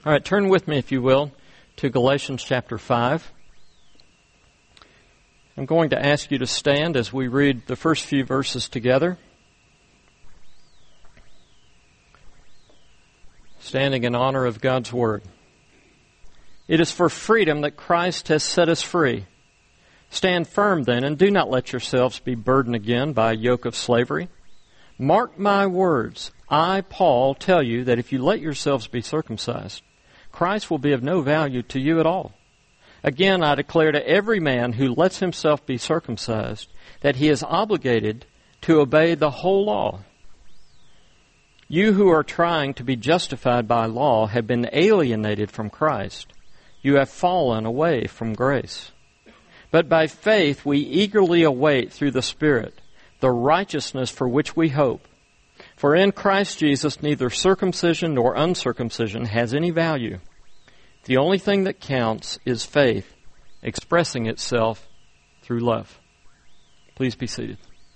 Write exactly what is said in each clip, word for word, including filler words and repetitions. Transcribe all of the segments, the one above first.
All right, turn with me, if you will, to Galatians chapter five. I'm going to ask you to stand as we read the first few verses together. Standing in honor of God's Word. It is for freedom that Christ has set us free. Stand firm then, and do not let yourselves be burdened again by a yoke of slavery. Mark my words. I, Paul, tell you that if you let yourselves be circumcised, Christ will be of no value to you at all. Again, I declare to every man who lets himself be circumcised that he is obligated to obey the whole law. You who are trying to be justified by law have been alienated from Christ. You have fallen away from grace. But by faith we eagerly await through the Spirit the righteousness for which we hope. For in Christ Jesus neither circumcision nor uncircumcision has any value. The only thing that counts is faith, expressing itself through love. Please be seated.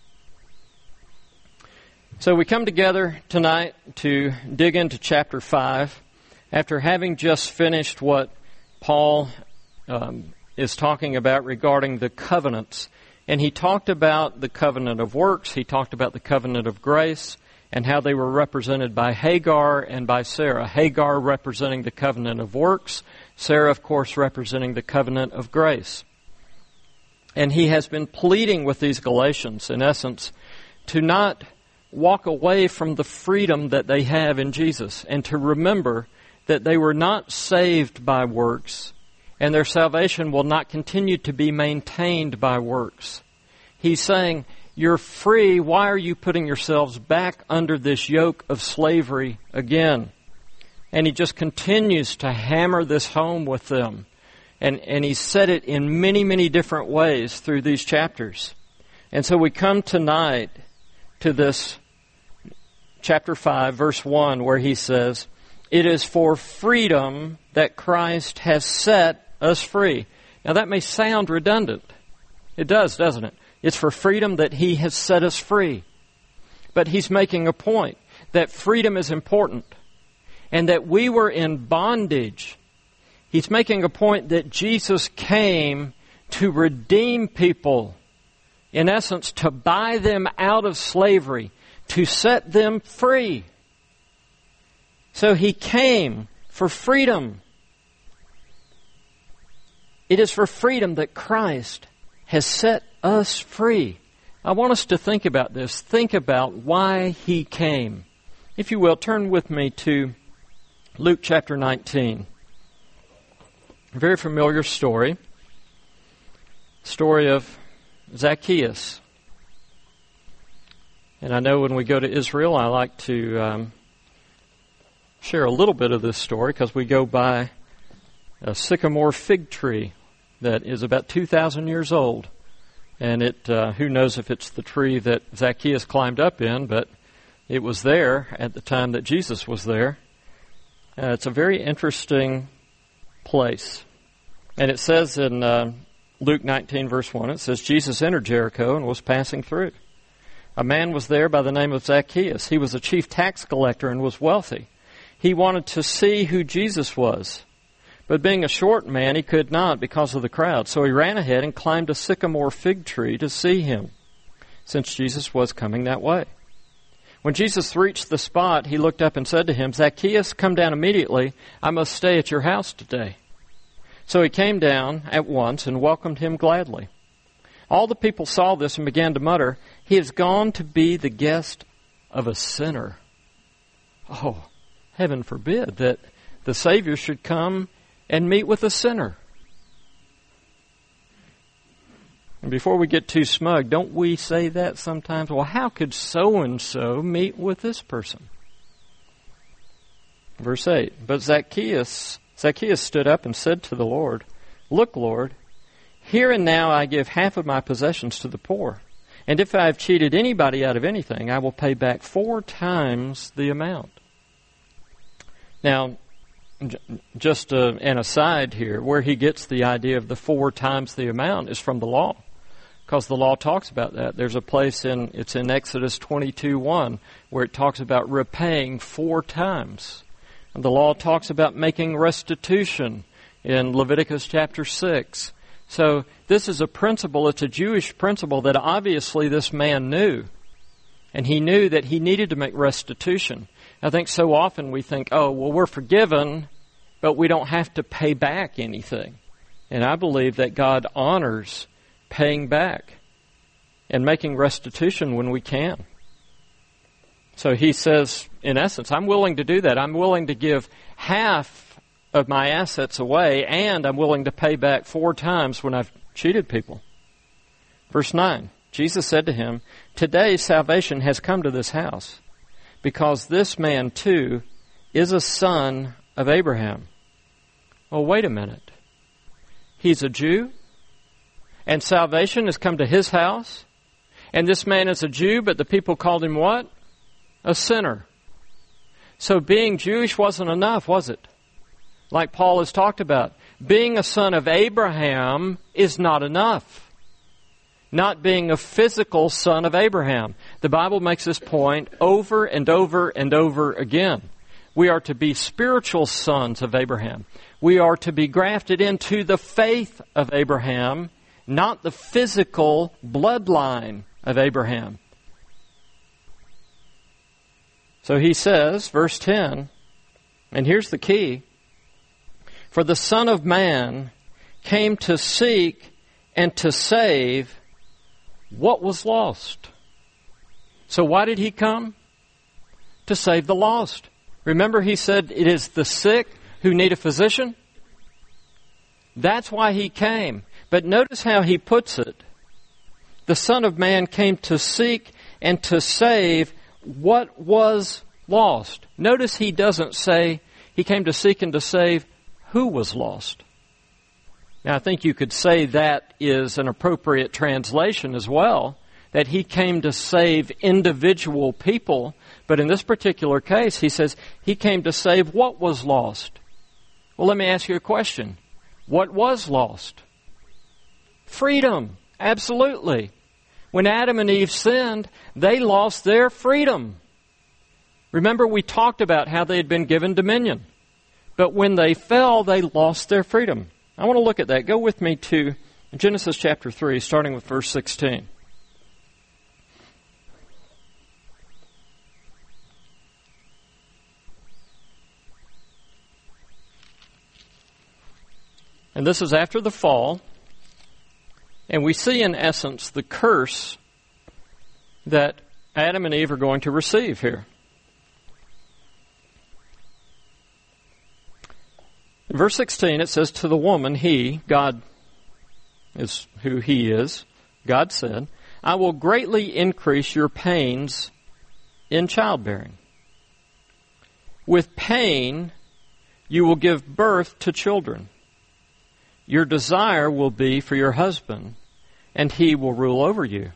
So we come together tonight to dig into chapter five after having just finished what Paul um, is talking about regarding the covenants. And he talked about the covenant of works, he talked about the covenant of grace, and how they were represented by Hagar and by Sarah. Hagar representing the covenant of works, Sarah, of course, representing the covenant of grace. And he has been pleading with these Galatians, in essence, to not walk away from the freedom that they have in Jesus, and to remember that they were not saved by works, and their salvation will not continue to be maintained by works. He's saying, you're free. Why are you putting yourselves back under this yoke of slavery again? And he just continues to hammer this home with them. And, and he said it in many, many different ways through these chapters. And so we come tonight to this chapter five, verse one, where he says, it is for freedom that Christ has set us free. Now that may sound redundant. It does, doesn't it? It's for freedom that he has set us free. But he's making a point that freedom is important and that we were in bondage. He's making a point that Jesus came to redeem people, in essence, to buy them out of slavery, to set them free. So he came for freedom. It is for freedom that Christ has set us free. I want us to think about this. Think about why he came. If you will, turn with me to Luke chapter nineteen. A very familiar story. Story of Zacchaeus. And I know when we go to Israel, I like to um, share a little bit of this story because we go by a sycamore fig tree that is about two thousand years old. And it, uh, who knows if it's the tree that Zacchaeus climbed up in, but it was there at the time that Jesus was there. Uh, it's a very interesting place. And it says in uh, Luke nineteen, verse one, it says, Jesus entered Jericho and was passing through. A man was there by the name of Zacchaeus. He was a chief tax collector and was wealthy. He wanted to see who Jesus was. But being a short man, he could not because of the crowd. So he ran ahead and climbed a sycamore fig tree to see him, since Jesus was coming that way. When Jesus reached the spot, he looked up and said to him, Zacchaeus, come down immediately. I must stay at your house today. So he came down at once and welcomed him gladly. All the people saw this and began to mutter, he has gone to be the guest of a sinner. Oh, heaven forbid that the Savior should come and meet with a sinner. And before we get too smug, don't we say that sometimes? Well, how could so-and-so meet with this person? Verse eight, but Zacchaeus, Zacchaeus stood up and said to the Lord, look, Lord, here and now I give half of my possessions to the poor. And if I have cheated anybody out of anything, I will pay back four times the amount. Now, just uh, an aside here, where he gets the idea of the four times the amount is from the law, because the law talks about that. There's a place in, it's in Exodus twenty-two one, where it talks about repaying four times The law talks about making restitution in Leviticus chapter six. So this is a principle, it's a Jewish principle that obviously this man knew. And he knew that he needed to make restitution. I think so often we think, oh, well, we're forgiven, but we don't have to pay back anything. And I believe that God honors paying back and making restitution when we can. So he says, in essence, I'm willing to do that. I'm willing to give half of my assets away, and I'm willing to pay back four times when I've cheated people. Verse nine, Jesus said to him, today salvation has come to this house, because this man too is a son of Abraham. Well, wait a minute. He's a Jew, and salvation has come to his house, and this man is a Jew, but the people called him what? A sinner. So being Jewish wasn't enough, was it? Like Paul has talked about. Being a son of Abraham is not enough. Not being a physical son of Abraham. The Bible makes this point over and over and over again. We are to be spiritual sons of Abraham. We are to be grafted into the faith of Abraham, not the physical bloodline of Abraham. So he says, verse ten, and here's the key, for the Son of Man came to seek and to save what was lost. So why did he come? To save the lost. Remember he said it is the sick who need a physician? That's why he came. But notice how he puts it. The Son of Man came to seek and to save what was lost. Notice he doesn't say he came to seek and to save who was lost. Now I think you could say that is an appropriate translation as well, that he came to save individual people, but in this particular case he says he came to save what was lost. Well, let me ask you a question. What was lost? Freedom. Absolutely. When Adam and Eve sinned, they lost their freedom. Remember, we talked about how they had been given dominion. But when they fell, they lost their freedom. I want to look at that. Go with me to Genesis chapter three, starting with verse sixteen. And this is after the fall. And we see, in essence, the curse that Adam and Eve are going to receive here. In verse sixteen, it says, to the woman, he, God is who he is, God said, I will greatly increase your pains in childbearing. With pain, you will give birth to children. Your desire will be for your husband, and he will rule over you.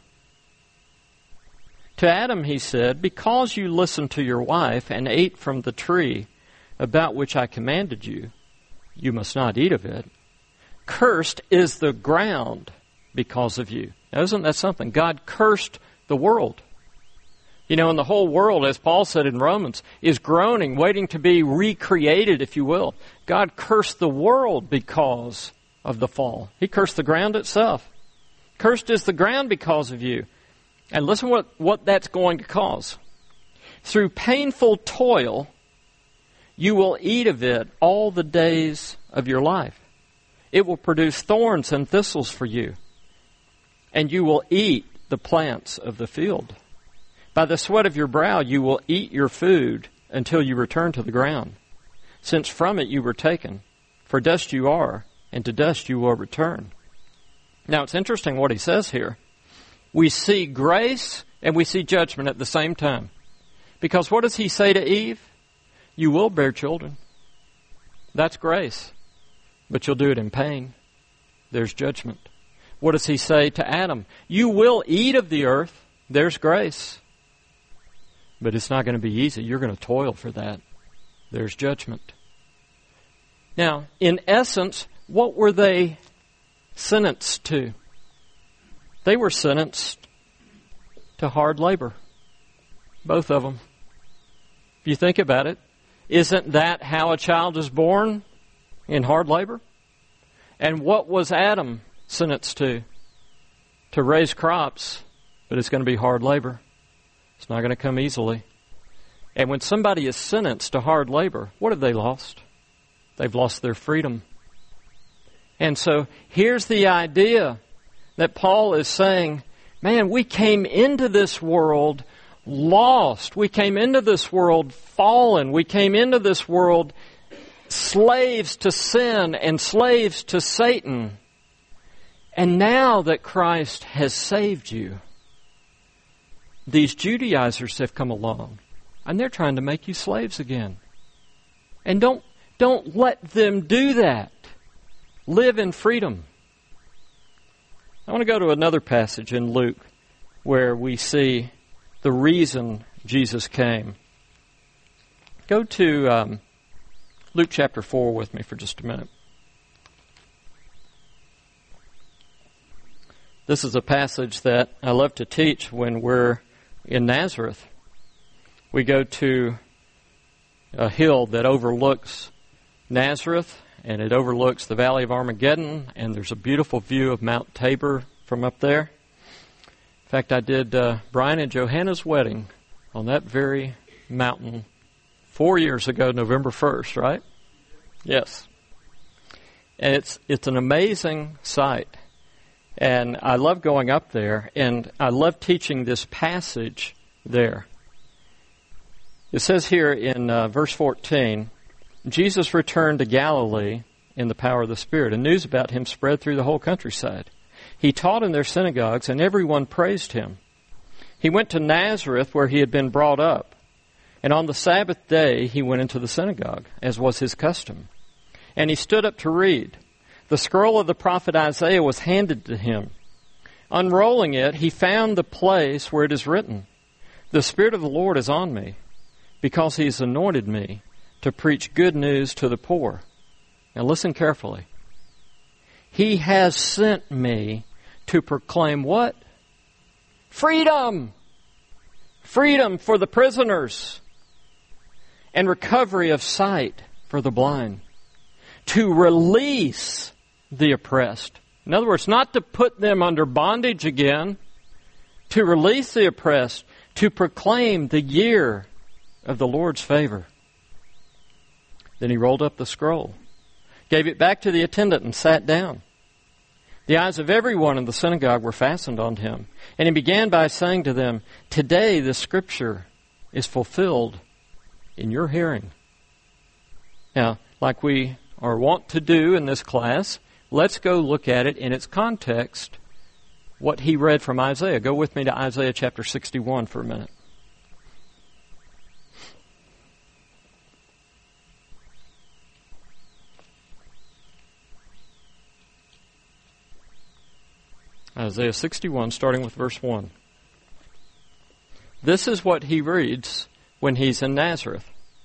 To Adam he said, because you listened to your wife and ate from the tree about which I commanded you, you must not eat of it. Cursed is the ground because of you. Now, isn't that something? God cursed the world. You know, and the whole world, as Paul said in Romans, is groaning, waiting to be recreated, if you will. God cursed the world because of the fall. He cursed the ground itself. Cursed is the ground because of you. And listen what, what that's going to cause. Through painful toil, you will eat of it all the days of your life. It will produce thorns and thistles for you, and you will eat the plants of the field. By the sweat of your brow you will eat your food until you return to the ground, since from it you were taken. For dust you are, and to dust you will return. Now it's interesting what he says here. We see grace and we see judgment at the same time. Because what does he say to Eve? You will bear children. That's grace. But you'll do it in pain. There's judgment. What does he say to Adam? You will eat of the earth. There's grace. But it's not going to be easy. You're going to toil for that. There's judgment. Now, in essence, what were they sentenced to? They were sentenced to hard labor. Both of them. If you think about it, Isn't that how a child is born? In hard labor? And what was Adam sentenced to? To raise crops, but it's going to be hard labor. It's not going to come easily. And when somebody is sentenced to hard labor, what have they lost? They've lost their freedom. And so here's the idea that Paul is saying, man, we came into this world lost. We came into this world fallen. We came into this world slaves to sin and slaves to Satan. And now that Christ has saved you, these Judaizers have come along, and they're trying to make you slaves again. And don't, don't let them do that. Live in freedom. I want to go to another passage in Luke where we see the reason Jesus came. Go to um, Luke chapter four with me for just a minute. This is a passage that I love to teach when we're in Nazareth. We go to a hill that overlooks Nazareth, and it overlooks the Valley of Armageddon, and there's a beautiful view of Mount Tabor from up there. In fact, I did uh, Brian and Johanna's wedding on that very mountain four years ago, November first, right? Yes. And it's it's an amazing sight. And I love going up there, and I love teaching this passage there. It says here in uh, verse fourteen, Jesus returned to Galilee in the power of the Spirit, and news about him spread through the whole countryside. He taught in their synagogues, and everyone praised him. He went to Nazareth, where he had been brought up, and on the Sabbath day he went into the synagogue, as was his custom. And he stood up to read. The scroll of the prophet Isaiah was handed to him. Unrolling it, he found the place where it is written, "The Spirit of the Lord is on me, because he has anointed me to preach good news to the poor." Now listen carefully. He has sent me to proclaim what? Freedom! Freedom for the prisoners, and recovery of sight for the blind. To release the oppressed. In other words, not to put them under bondage again. To release the oppressed. To proclaim the year of the Lord's favor. Then he rolled up the scroll, gave it back to the attendant, and sat down. The eyes of everyone in the synagogue were fastened on him. And he began by saying to them, "Today the scripture is fulfilled in your hearing." Now, like we are wont to do in this class, let's go look at it in its context, what he read from Isaiah. Go with me to Isaiah chapter sixty-one for a minute. Isaiah sixty-one, starting with verse one. This is what he reads when he's in Nazareth.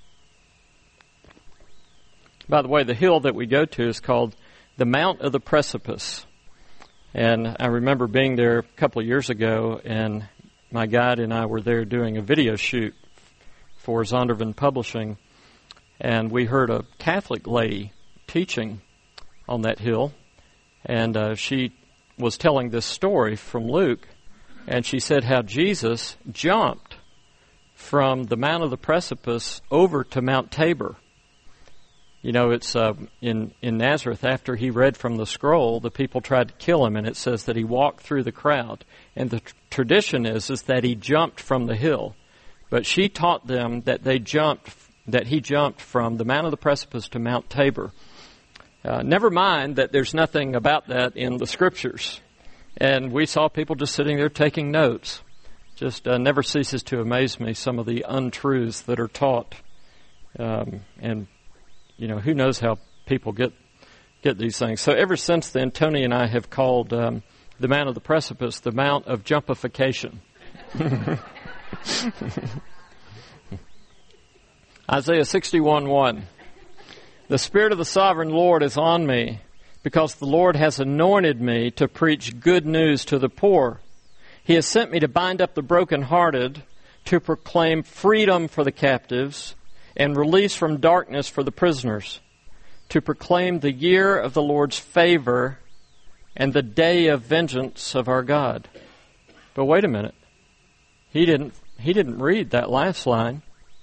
By the way, the hill that we go to is called the Mount of the Precipice. And I remember being there a couple of years ago, and my guide and I were there doing a video shoot for Zondervan Publishing, and we heard a Catholic lady teaching on that hill, and uh, she was telling this story from Luke, and she said how Jesus jumped from the Mount of the Precipice over to Mount Tabor. You know, it's uh, in, in Nazareth, after he read from the scroll, the people tried to kill him, and it says that he walked through the crowd. And the tr- tradition is, is that he jumped from the hill. But she taught them that they jumped, that he jumped from the Mount of the Precipice to Mount Tabor. Uh, never mind that there's nothing about that in the Scriptures. And we saw people just sitting there taking notes. Just uh, never ceases to amaze me, some of the untruths that are taught. Um, and, you know, who knows how people get get these things. So ever since then, Tony and I have called um, the Mount of the Precipice the Mount of Jumpification. Isaiah sixty-one one. The Spirit of the Sovereign Lord is on me, because the Lord has anointed me to preach good news to the poor. He has sent me to bind up the brokenhearted, to proclaim freedom for the captives, and release from darkness for the prisoners, to proclaim the year of the Lord's favor and the day of vengeance of our God. But wait a minute. He didn't, he didn't read that last line.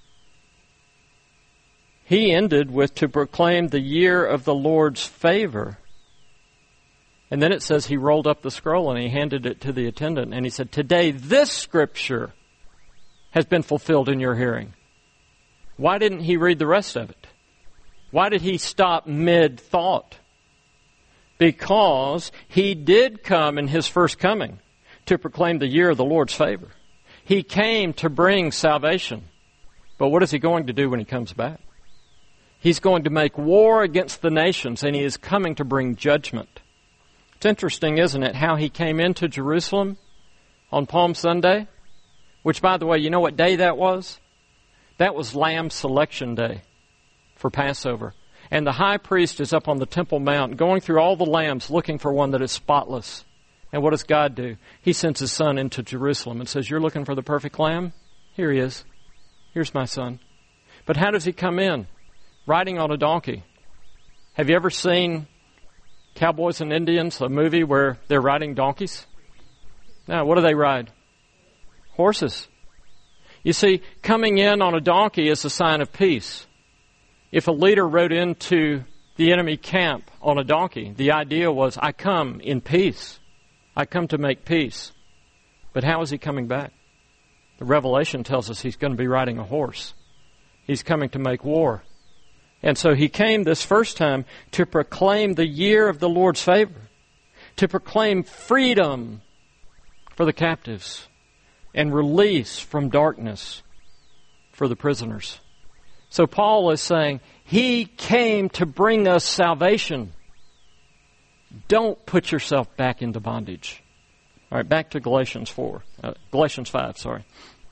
He ended with to proclaim the year of the Lord's favor. And then it says he rolled up the scroll and he handed it to the attendant and he said, "Today this scripture has been fulfilled in your hearing." Why didn't he read the rest of it? Why did he stop mid-thought? Because he did come in his first coming to proclaim the year of the Lord's favor. He came to bring salvation. But what is he going to do when he comes back? He's going to make war against the nations, and he is coming to bring judgment. It's interesting, isn't it, how he came into Jerusalem on Palm Sunday? Which, by the way, you know what day that was? That was Lamb Selection Day for Passover. And the high priest is up on the Temple Mount going through all the lambs looking for one that is spotless. And what does God do? He sends his son into Jerusalem and says, "You're looking for the perfect lamb? Here he is. Here's my son." But how does he come in? Riding on a donkey. Have you ever seen Cowboys and Indians, a movie where they're riding donkeys? No, what do they ride? Horses. You see, coming in on a donkey is a sign of peace. If a leader rode into the enemy camp on a donkey, the idea was, I come in peace. I come to make peace. But how is he coming back? The Revelation tells us he's going to be riding a horse. He's coming to make war. And so he came this first time to proclaim the year of the Lord's favor, to proclaim freedom for the captives and release from darkness for the prisoners. So Paul is saying, he came to bring us salvation. Don't put yourself back into bondage. All right, back to Galatians four. Uh, Galatians five, sorry.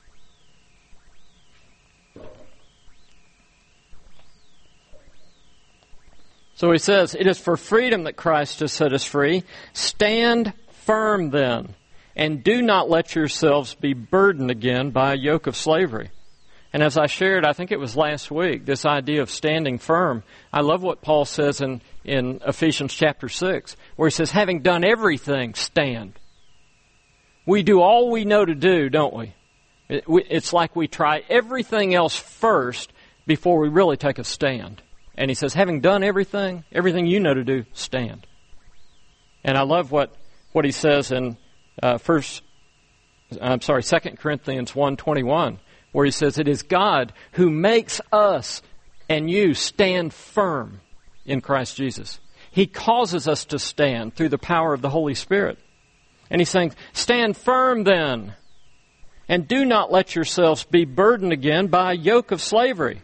So he says, "It is for freedom that Christ has set us free. Stand firm then, and do not let yourselves be burdened again by a yoke of slavery." And as I shared, I think it was last week, this idea of standing firm. I love what Paul says in, in Ephesians chapter six, where he says, having done everything, stand. We do all we know to do, don't we? It, we it's like we try everything else first before we really take a stand. And he says, having done everything, everything you know to do, stand. And I love what, what he says in uh, first, I'm sorry, Second Corinthians one twenty-one, where he says, it is God who makes us and you stand firm in Christ Jesus. He causes us to stand through the power of the Holy Spirit. And he's saying, stand firm then, and do not let yourselves be burdened again by a yoke of slavery.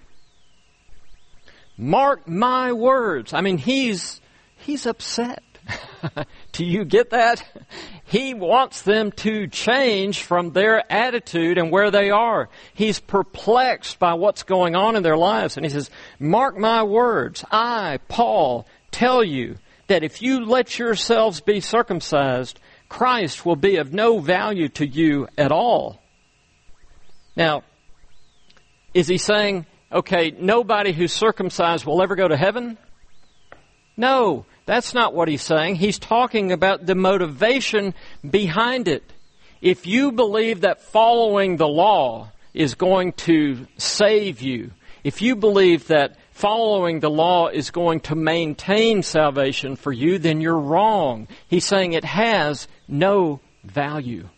Mark my words. I mean, he's he's upset. Do you get that? He wants them to change from their attitude and where they are. He's perplexed by what's going on in their lives. And he says, mark my words. I, Paul, tell you that if you let yourselves be circumcised, Christ will be of no value to you at all. Now, is he saying, okay, nobody who's circumcised will ever go to heaven? No, that's not what he's saying. He's talking about the motivation behind it. If you believe that following the law is going to save you, if you believe that following the law is going to maintain salvation for you, then you're wrong. He's saying it has no value.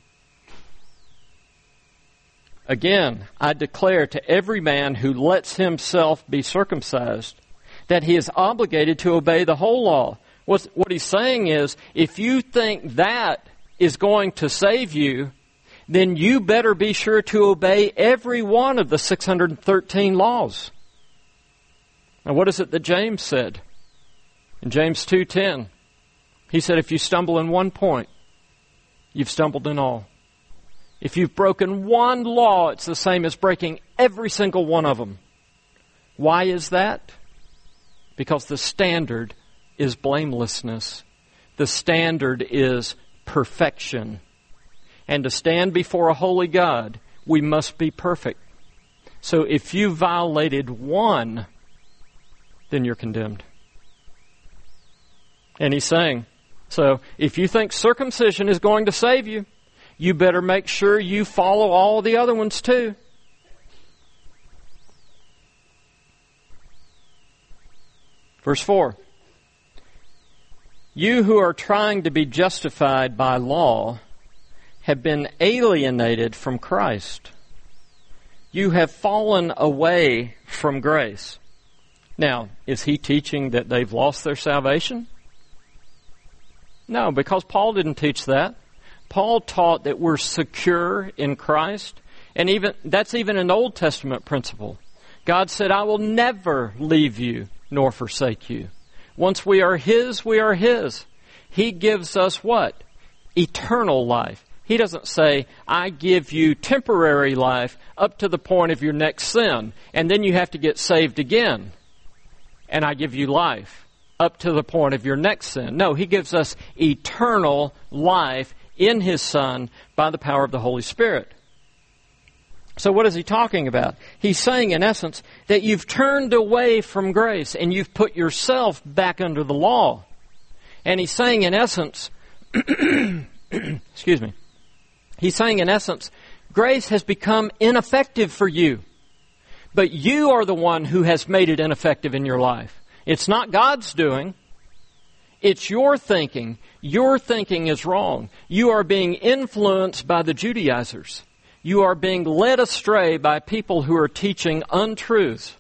Again, I declare to every man who lets himself be circumcised that he is obligated to obey the whole law. What, what he's saying is, if you think that is going to save you, then you better be sure to obey every one of the six hundred thirteen laws. Now, what is it that James said? In James two ten, he said, if you stumble in one point, you've stumbled in all. If you've broken one law, it's the same as breaking every single one of them. Why is that? Because the standard is blamelessness. The standard is perfection. And to stand before a holy God, we must be perfect. So if you violated one, then you're condemned. And he's saying, so if you think circumcision is going to save you, you better make sure you follow all the other ones too. Verse four. You who are trying to be justified by law have been alienated from Christ. You have fallen away from grace. Now, is he teaching that they've lost their salvation? No, because Paul didn't teach that. Paul taught that we're secure in Christ, and even that's even an Old Testament principle. God said, I will never leave you nor forsake you. Once we are His, we are His. He gives us what? Eternal life. He doesn't say, I give you temporary life up to the point of your next sin, and then you have to get saved again. And I give you life up to the point of your next sin. No, He gives us eternal life in His Son by the power of the Holy Spirit. So what is he talking about? He's saying, in essence, that you've turned away from grace and you've put yourself back under the law. And he's saying, in essence, excuse me, he's saying, in essence, grace has become ineffective for you. But you are the one who has made it ineffective in your life. It's not God's doing. It's your thinking. Your thinking is wrong. You are being influenced by the Judaizers. You are being led astray by people who are teaching untruths.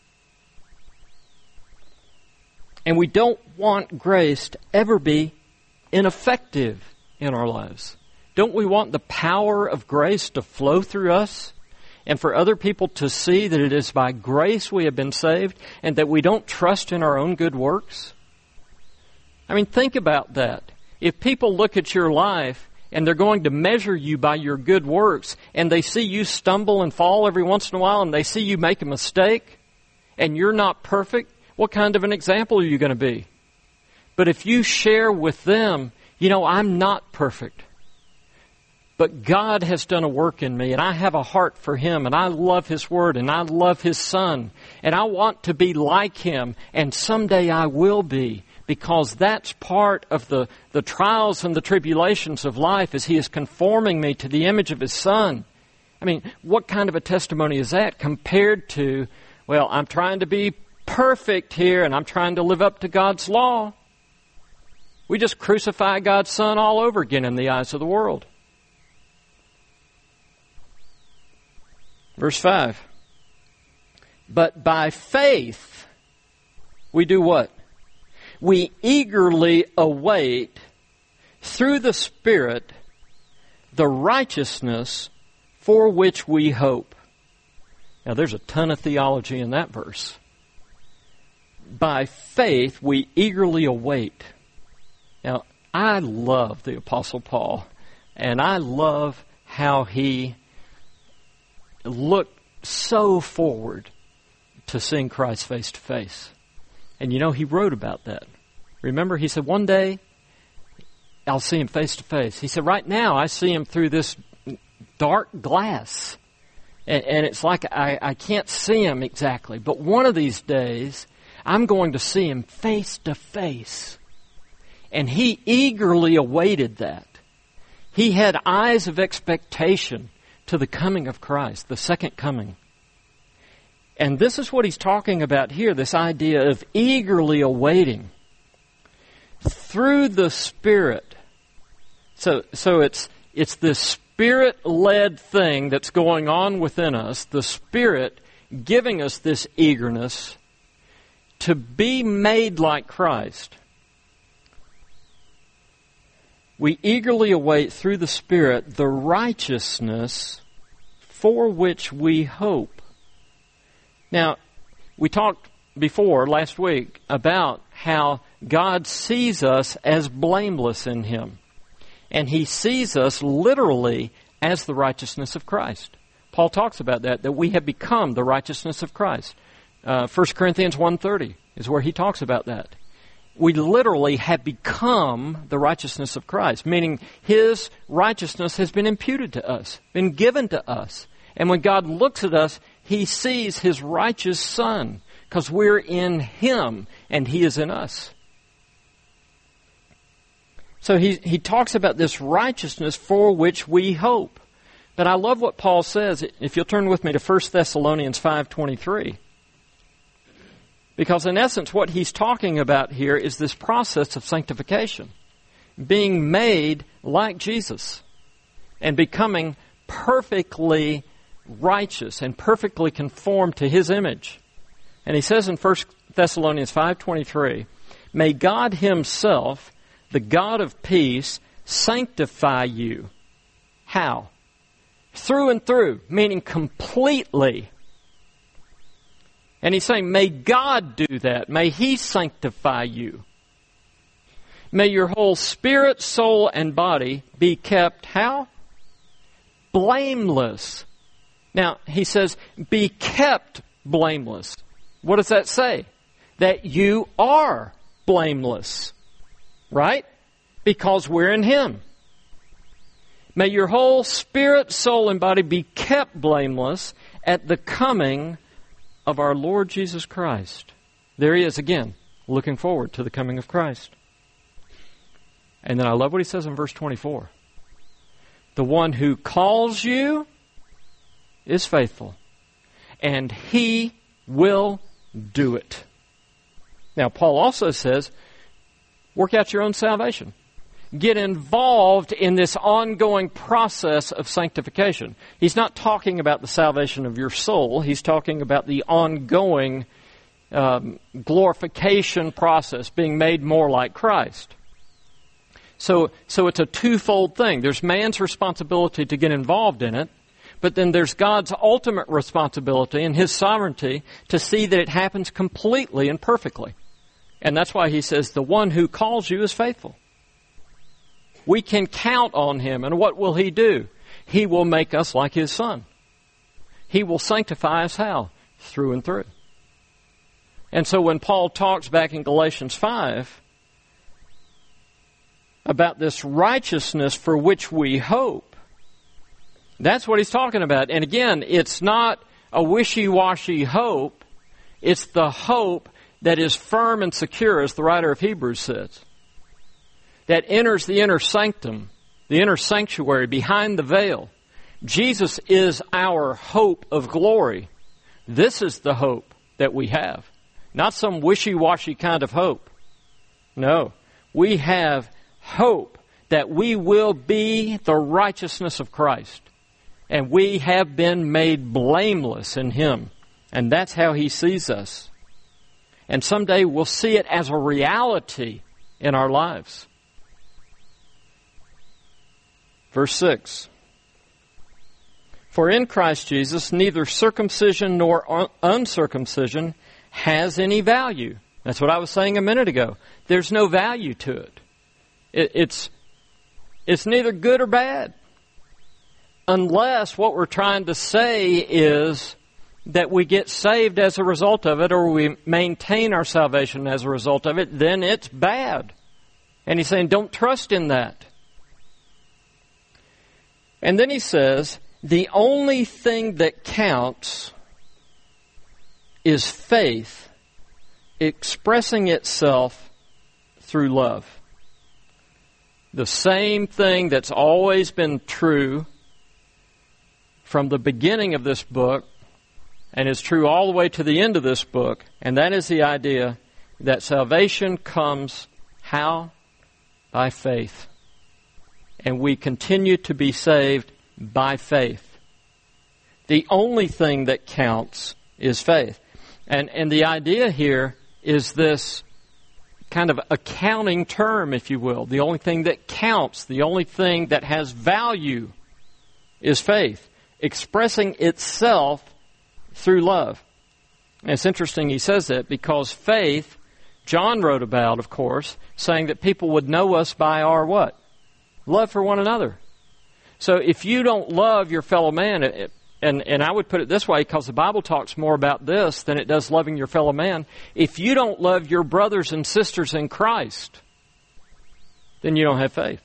And we don't want grace to ever be ineffective in our lives. Don't we want the power of grace to flow through us and for other people to see that it is by grace we have been saved and that we don't trust in our own good works? I mean, think about that. If people look at your life and they're going to measure you by your good works, and they see you stumble and fall every once in a while, and they see you make a mistake, and you're not perfect, what kind of an example are you going to be? But if you share with them, you know, I'm not perfect, but God has done a work in me, and I have a heart for Him, and I love His Word, and I love His Son, and I want to be like Him, and someday I will be. Because that's part of the, the trials and the tribulations of life, as He is conforming me to the image of His Son. I mean, what kind of a testimony is that compared to, well, I'm trying to be perfect here and I'm trying to live up to God's law? We just crucify God's Son all over again in the eyes of the world. Verse five. But by faith, we do what? We eagerly await, through the Spirit, the righteousness for which we hope. Now, there's a ton of theology in that verse. By faith, we eagerly await. Now, I love the Apostle Paul, and I love how he looked so forward to seeing Christ face to face. And you know, he wrote about that. Remember, he said, one day, I'll see Him face to face. He said, right now, I see Him through this dark glass. And, and it's like I, I can't see Him exactly. But one of these days, I'm going to see Him face to face. And he eagerly awaited that. He had eyes of expectation to the coming of Christ, the second coming. And this is what he's talking about here, this idea of eagerly awaiting through the Spirit. So, so it's, it's this Spirit-led thing that's going on within us, the Spirit giving us this eagerness to be made like Christ. We eagerly await through the Spirit the righteousness for which we hope. Now, we talked before, last week, about how God sees us as blameless in Him. And He sees us literally as the righteousness of Christ. Paul talks about that, that we have become the righteousness of Christ. Uh, First Corinthians one thirty is where he talks about that. We literally have become the righteousness of Christ, meaning His righteousness has been imputed to us, been given to us. And when God looks at us, He sees His righteous Son because we're in Him and He is in us. So he, he talks about this righteousness for which we hope. But I love what Paul says. If you'll turn with me to First Thessalonians five twenty-three. Because in essence, what he's talking about here is this process of sanctification. Being made like Jesus and becoming perfectly righteous and perfectly conformed to His image. And he says in First Thessalonians five twenty-three, may God Himself, the God of peace, sanctify you. How? Through and through, meaning completely. And he's saying, may God do that. May He sanctify you. May your whole spirit, soul, and body be kept, how? Blameless. Now, he says, be kept blameless. What does that say? That you are blameless. Right? Because we're in Him. May your whole spirit, soul, and body be kept blameless at the coming of our Lord Jesus Christ. There He is again, looking forward to the coming of Christ. And then I love what he says in verse twenty-four. The one who calls you is faithful, and He will do it. Now, Paul also says, work out your own salvation. Get involved in this ongoing process of sanctification. He's not talking about the salvation of your soul. He's talking about the ongoing um, glorification process, being made more like Christ. So, so it's a twofold thing. There's man's responsibility to get involved in it, but then there's God's ultimate responsibility and His sovereignty to see that it happens completely and perfectly. And that's why he says, the one who calls you is faithful. We can count on Him. And what will He do? He will make us like His Son. He will sanctify us how? Through and through. And so when Paul talks back in Galatians five about this righteousness for which we hope, that's what he's talking about. And again, it's not a wishy-washy hope. It's the hope that is firm and secure, as the writer of Hebrews says, that enters the inner sanctum, the inner sanctuary behind the veil. Jesus is our hope of glory. This is the hope that we have. Not some wishy-washy kind of hope. No, we have hope that we will be the righteousness of Christ. And we have been made blameless in Him. And that's how He sees us. And someday we'll see it as a reality in our lives. Verse six. For in Christ Jesus, neither circumcision nor uncircumcision has any value. That's what I was saying a minute ago. There's no value to it. it it's, it's neither good or bad. Unless what we're trying to say is that we get saved as a result of it, or we maintain our salvation as a result of it, then it's bad. And he's saying, don't trust in that. And then he says, the only thing that counts is faith expressing itself through love. The same thing that's always been true from the beginning of this book, and is true all the way to the end of this book, and that is the idea that salvation comes how? By faith. And we continue to be saved by faith. The only thing that counts is faith. And, and the idea here is this kind of accounting term, if you will. The only thing that counts, the only thing that has value is faith, expressing itself through love. And it's interesting he says that because faith, John wrote about, of course, saying that people would know us by our what? Love for one another. So if you don't love your fellow man, it, and, and I would put it this way because the Bible talks more about this than it does loving your fellow man. If you don't love your brothers and sisters in Christ, then you don't have faith.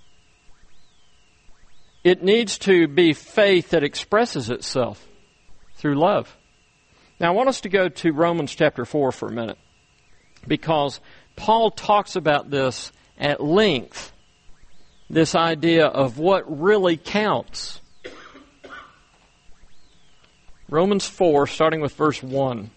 It needs to be faith that expresses itself. through love. Now, I want us to go to Romans chapter four for a minute, because Paul talks about this at length, this idea of what really counts. Romans four, starting with verse one.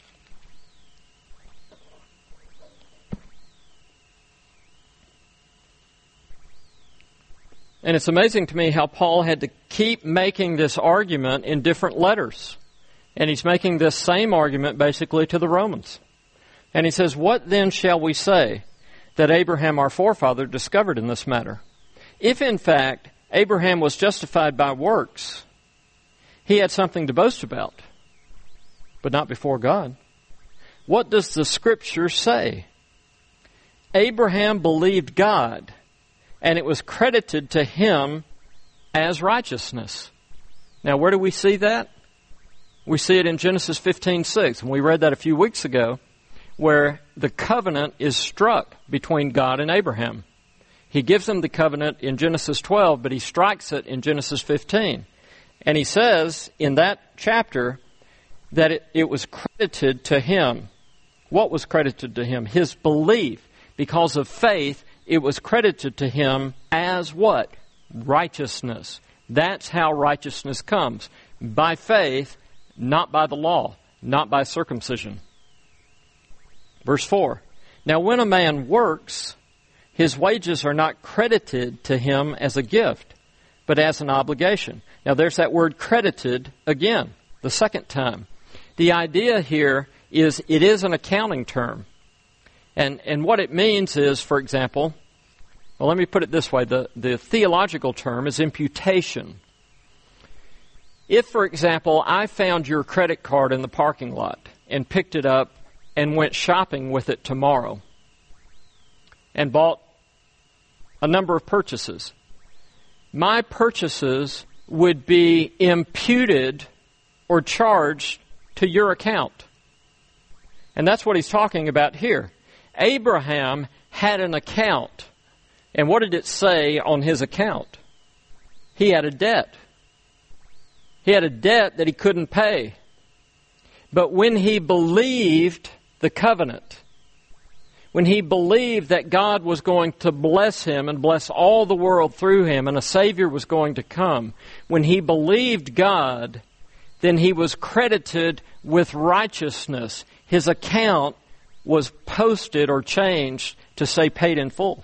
And it's amazing to me how Paul had to keep making this argument in different letters. And he's making this same argument basically to the Romans. And he says, "What then shall we say that Abraham our forefather discovered in this matter? If in fact Abraham was justified by works, he had something to boast about, but not before God. What does the Scripture say? Abraham believed God, and it was credited to him as righteousness." Now, where do we see that? We see it in Genesis fifteen six, and we read that a few weeks ago, where the covenant is struck between God and Abraham. He gives him the covenant in Genesis twelve, but he strikes it in Genesis fifteen. And he says in that chapter that it, it was credited to him. What was credited to him? His belief. Because of faith, it was credited to him as what? Righteousness. That's how righteousness comes. By faith, not by the law, not by circumcision. Verse four. Now when a man works, his wages are not credited to him as a gift, but as an obligation. Now there's that word credited again, the second time. The idea here is it is an accounting term. And and what it means is, for example, well, let me put it this way. The, the theological term is imputation. If, for example, I found your credit card in the parking lot and picked it up and went shopping with it tomorrow and bought a number of purchases, my purchases would be imputed or charged to your account. And that's what he's talking about here. Abraham had an account. And what did it say on his account? He had a debt. He had a debt that he couldn't pay. But when he believed the covenant, when he believed that God was going to bless him and bless all the world through him and a Savior was going to come, when he believed God, then he was credited with righteousness. His account was posted or changed to say paid in full.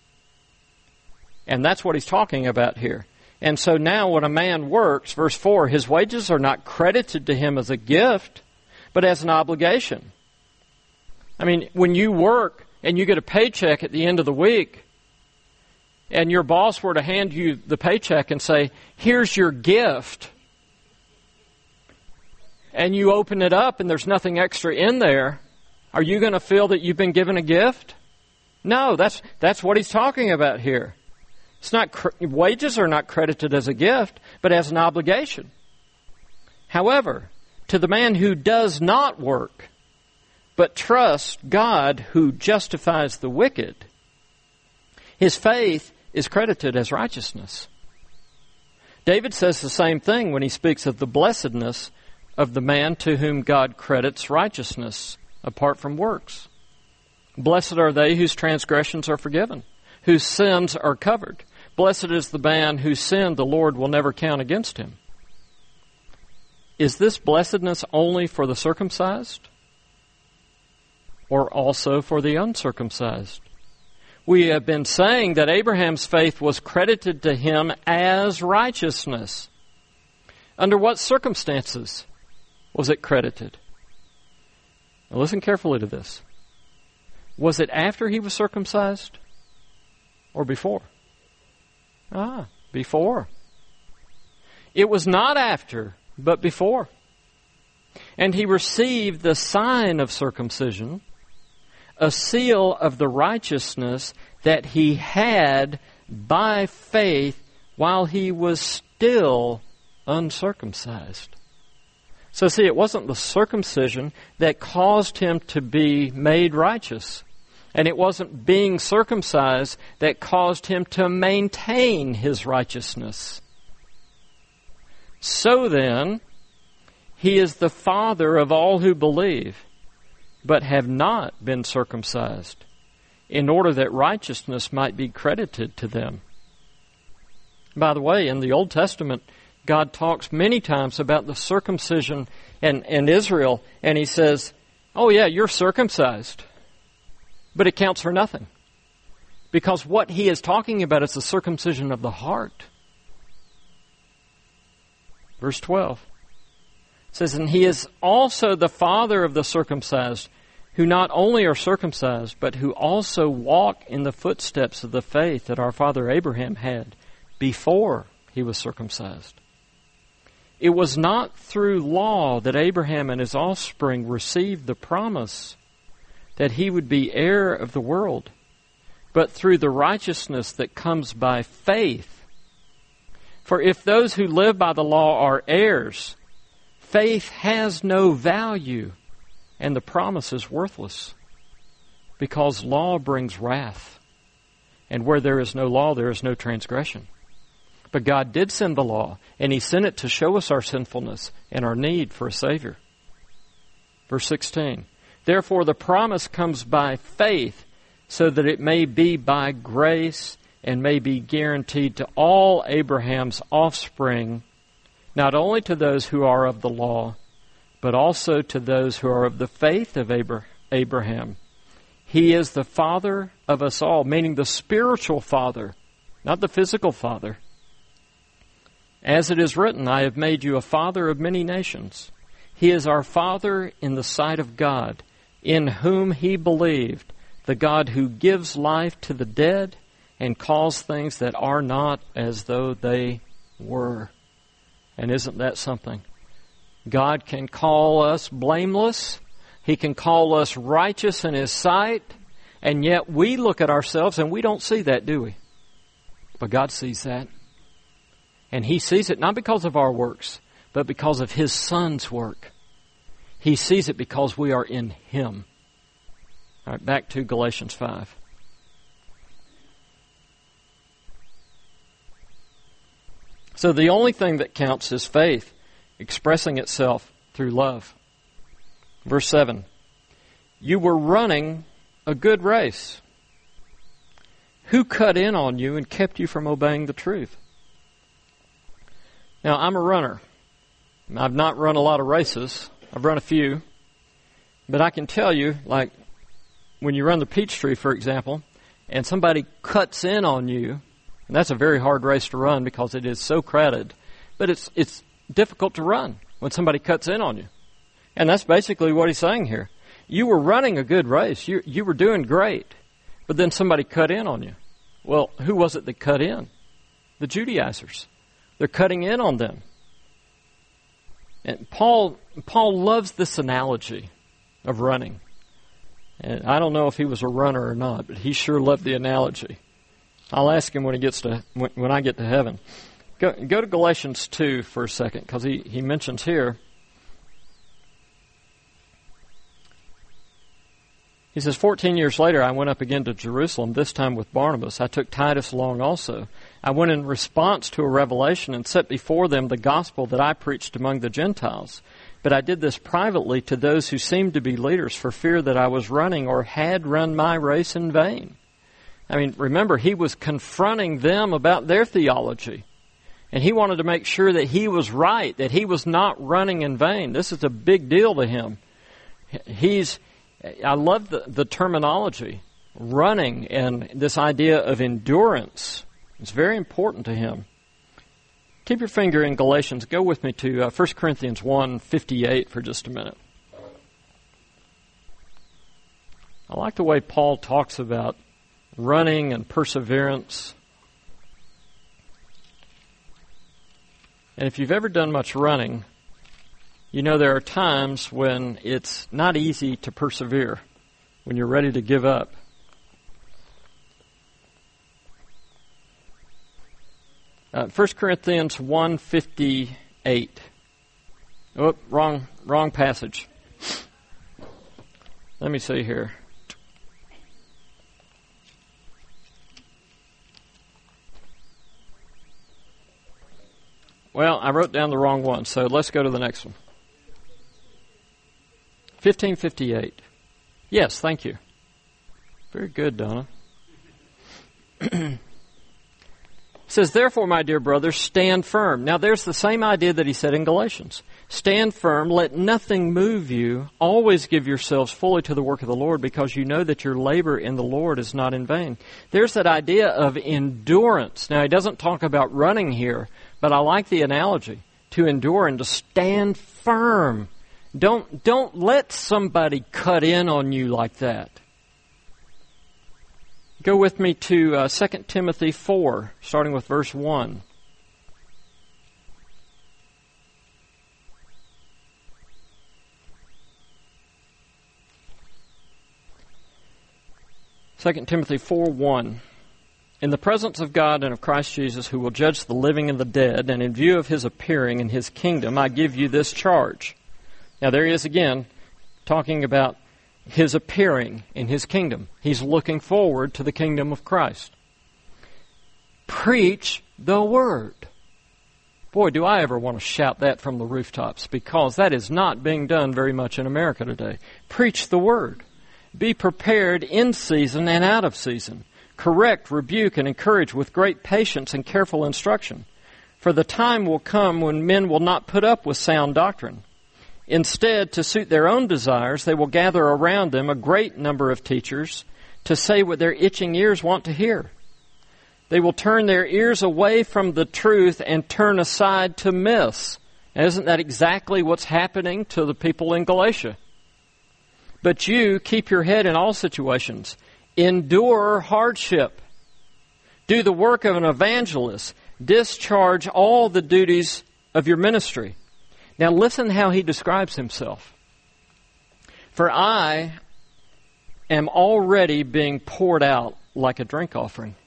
And that's what he's talking about here. And so now when a man works, verse four, his wages are not credited to him as a gift, but as an obligation. I mean, when you work and you get a paycheck at the end of the week, and your boss were to hand you the paycheck and say, "Here's your gift," and you open it up and there's nothing extra in there, are you going to feel that you've been given a gift? No, that's that's what he's talking about here. It's not wages are not credited as a gift, but as an obligation. However, to the man who does not work, but trusts God who justifies the wicked, his faith is credited as righteousness. David says the same thing when he speaks of the blessedness of the man to whom God credits righteousness apart from works. Blessed are they whose transgressions are forgiven, whose sins are covered. Blessed is the man whose sin the Lord will never count against him. Is this blessedness only for the circumcised, or also for the uncircumcised? We have been saying that Abraham's faith was credited to him as righteousness. Under what circumstances was it credited? Now listen carefully to this. Was it after he was circumcised or before? Ah, before. It was not after, but before. And he received the sign of circumcision, a seal of the righteousness that he had by faith while he was still uncircumcised. So see, it wasn't the circumcision that caused him to be made righteous. And it wasn't being circumcised that caused him to maintain his righteousness. So then, He is the father of all who believe, but have not been circumcised, in order that righteousness might be credited to them. By the way, in the Old Testament, God talks many times about the circumcision and, and Israel, and he says, oh yeah, you're circumcised, but it counts for nothing. Because what he is talking about is the circumcision of the heart. Verse twelve says, and he is also the father of the circumcised, who not only are circumcised, but who also walk in the footsteps of the faith that our father Abraham had before he was circumcised. It was not through law that Abraham and his offspring received the promise that he would be heir of the world, but through the righteousness that comes by faith. For if those who live by the law are heirs, faith has no value, and the promise is worthless, because law brings wrath. And where there is no law, there is no transgression. But God did send the law, and he sent it to show us our sinfulness and our need for a Savior. Verse sixteen, therefore the promise comes by faith, so that it may be by grace and may be guaranteed to all Abraham's offspring, not only to those who are of the law, but also to those who are of the faith of Abraham. He is the father of us all, meaning the spiritual father, not the physical father. As it is written, I have made you a father of many nations. He is our Father in the sight of God, in whom he believed, the God who gives life to the dead and calls things that are not as though they were. And isn't that something? God can call us blameless. He can call us righteous in his sight. And yet we look at ourselves and we don't see that, do we? But God sees that. And he sees it not because of our works, but because of his Son's work. He sees it because we are in him. All right, back to Galatians five. So the only thing that counts is faith, expressing itself through love. Verse seven, you were running a good race. Who cut in on you and kept you from obeying the truth? Now, I'm a runner. I've not run a lot of races. I've run a few. But I can tell you, like, when you run the Peachtree, for example, and somebody cuts in on you, and that's a very hard race to run because it is so crowded, but it's it's difficult to run when somebody cuts in on you. And that's basically what he's saying here. You were running a good race. You you were doing great, but then somebody cut in on you. Well, who was it that cut in? The Judaizers. They're cutting in on them. And Paul Paul loves this analogy of running. And I don't know if he was a runner or not, but he sure loved the analogy. I'll ask him when he gets to when, when I get to heaven. Go, go to Galatians two for a second, because he, he mentions here. He says, fourteen years later, I went up again to Jerusalem, this time with Barnabas. I took Titus along also. I went in response to a revelation and set before them the gospel that I preached among the Gentiles. But I did this privately to those who seemed to be leaders for fear that I was running or had run my race in vain. I mean, remember, he was confronting them about their theology. And he wanted to make sure that he was right, that he was not running in vain. This is a big deal to him. He's... I love the, the terminology, running, and this idea of endurance. It's very important to him. Keep your finger in Galatians. Go with me to uh, First Corinthians one fifty-eight for just a minute. I like the way Paul talks about running and perseverance. And if you've ever done much running, you know there are times when it's not easy to persevere, when you're ready to give up. Uh, First Corinthians one fifty-eight. Oh, wrong, wrong passage. Let me see here. Well, I wrote down the wrong one, so let's go to the next one. fifteen fifty-eight. Yes, thank you. Very good, Donna. It says, therefore, my dear brothers, stand firm. Now, there's the same idea that he said in Galatians. Stand firm, let nothing move you. Always give yourselves fully to the work of the Lord, because you know that your labor in the Lord is not in vain. There's that idea of endurance. Now, he doesn't talk about running here, but I like the analogy, to endure and to stand firm. Don't, don't let somebody cut in on you like that. Go with me to uh, Second Timothy four, starting with verse one. Second Timothy four one. In the presence of God and of Christ Jesus, who will judge the living and the dead, and in view of his appearing in his kingdom, I give you this charge. Now there he is again, talking about his appearing in his kingdom. He's looking forward to the kingdom of Christ. Preach the word. Boy, do I ever want to shout that from the rooftops, because that is not being done very much in America today. Preach the word. Be prepared in season and out of season. Correct, rebuke, and encourage with great patience and careful instruction. For the time will come when men will not put up with sound doctrine. Instead, to suit their own desires, they will gather around them a great number of teachers to say what their itching ears want to hear. They will turn their ears away from the truth and turn aside to myths. And isn't that exactly what's happening to the people in Galatia? But you keep your head in all situations. Endure hardship. Do the work of an evangelist. Discharge all the duties of your ministry. Now listen how he describes himself. For I am already being poured out like a drink offering,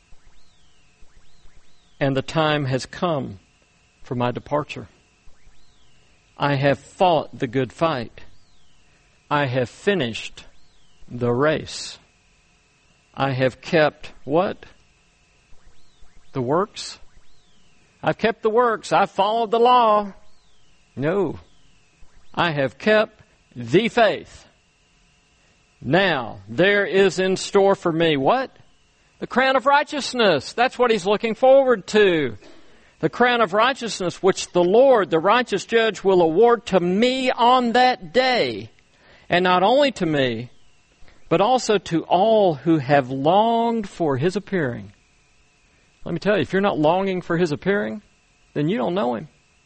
and the time has come for my departure. I have fought the good fight. I have finished the race. I have kept what? The works? I've kept the works. I've followed the law. No, I have kept the faith. Now, there is in store for me what? The crown of righteousness. That's what he's looking forward to. The crown of righteousness, which the Lord, the righteous judge, will award to me on that day. And not only to me, but also to all who have longed for his appearing. Let me tell you, if you're not longing for his appearing, then you don't know him.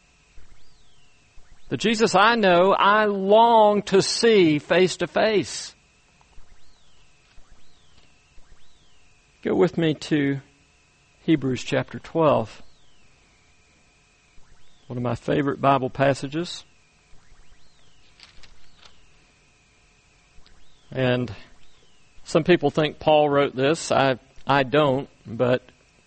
The Jesus I know, I long to see face to face. Go with me to Hebrews chapter twelve. One of my favorite Bible passages. And some people think Paul wrote this. I I don't, but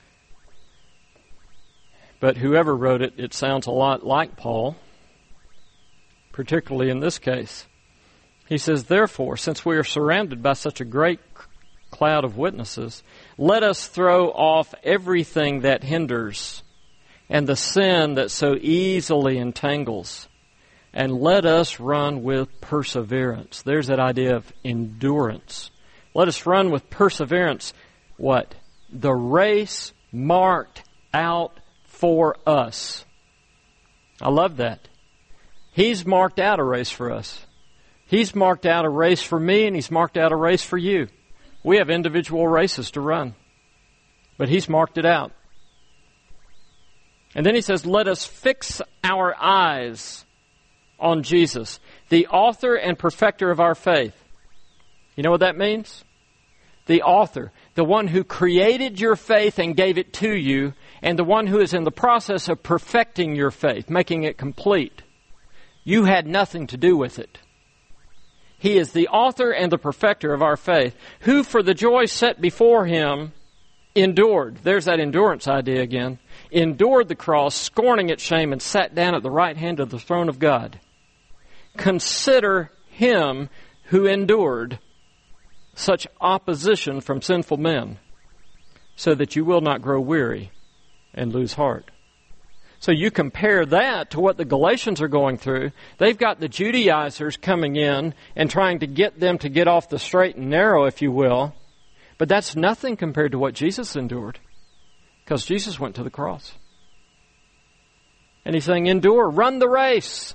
but whoever wrote it, it sounds a lot like Paul, particularly in this case. He says, therefore, since we are surrounded by such a great cloud of witnesses, let us throw off everything that hinders and the sin that so easily entangles, and let us run with perseverance. There's that idea of endurance. Let us run with perseverance, what? The race marked out for us. I love that. He's marked out a race for us. He's marked out a race for me, and he's marked out a race for you. We have individual races to run, but he's marked it out. And then he says, let us fix our eyes on Jesus, the author and perfecter of our faith. You know what that means? The author, the one who created your faith and gave it to you, and the one who is in the process of perfecting your faith, making it complete. You had nothing to do with it. He is the author and the perfecter of our faith, who for the joy set before him endured. There's that endurance idea again. Endured the cross, scorning its shame, and sat down at the right hand of the throne of God. Consider him who endured such opposition from sinful men, so that you will not grow weary and lose heart. So you compare that to what the Galatians are going through. They've got the Judaizers coming in and trying to get them to get off the straight and narrow, if you will. But that's nothing compared to what Jesus endured, because Jesus went to the cross. And he's saying, endure, run the race.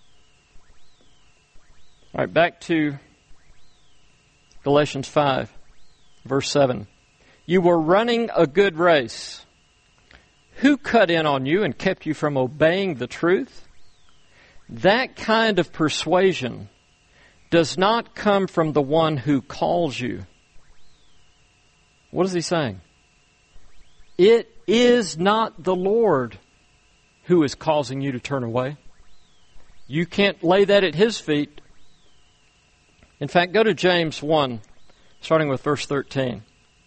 All right, back to Galatians five, verse seven. You were running a good race. Who cut in on you and kept you from obeying the truth? That kind of persuasion does not come from the one who calls you. What is he saying? It is not the Lord who is causing you to turn away. You can't lay that at his feet. In fact, go to James one, starting with verse thirteen.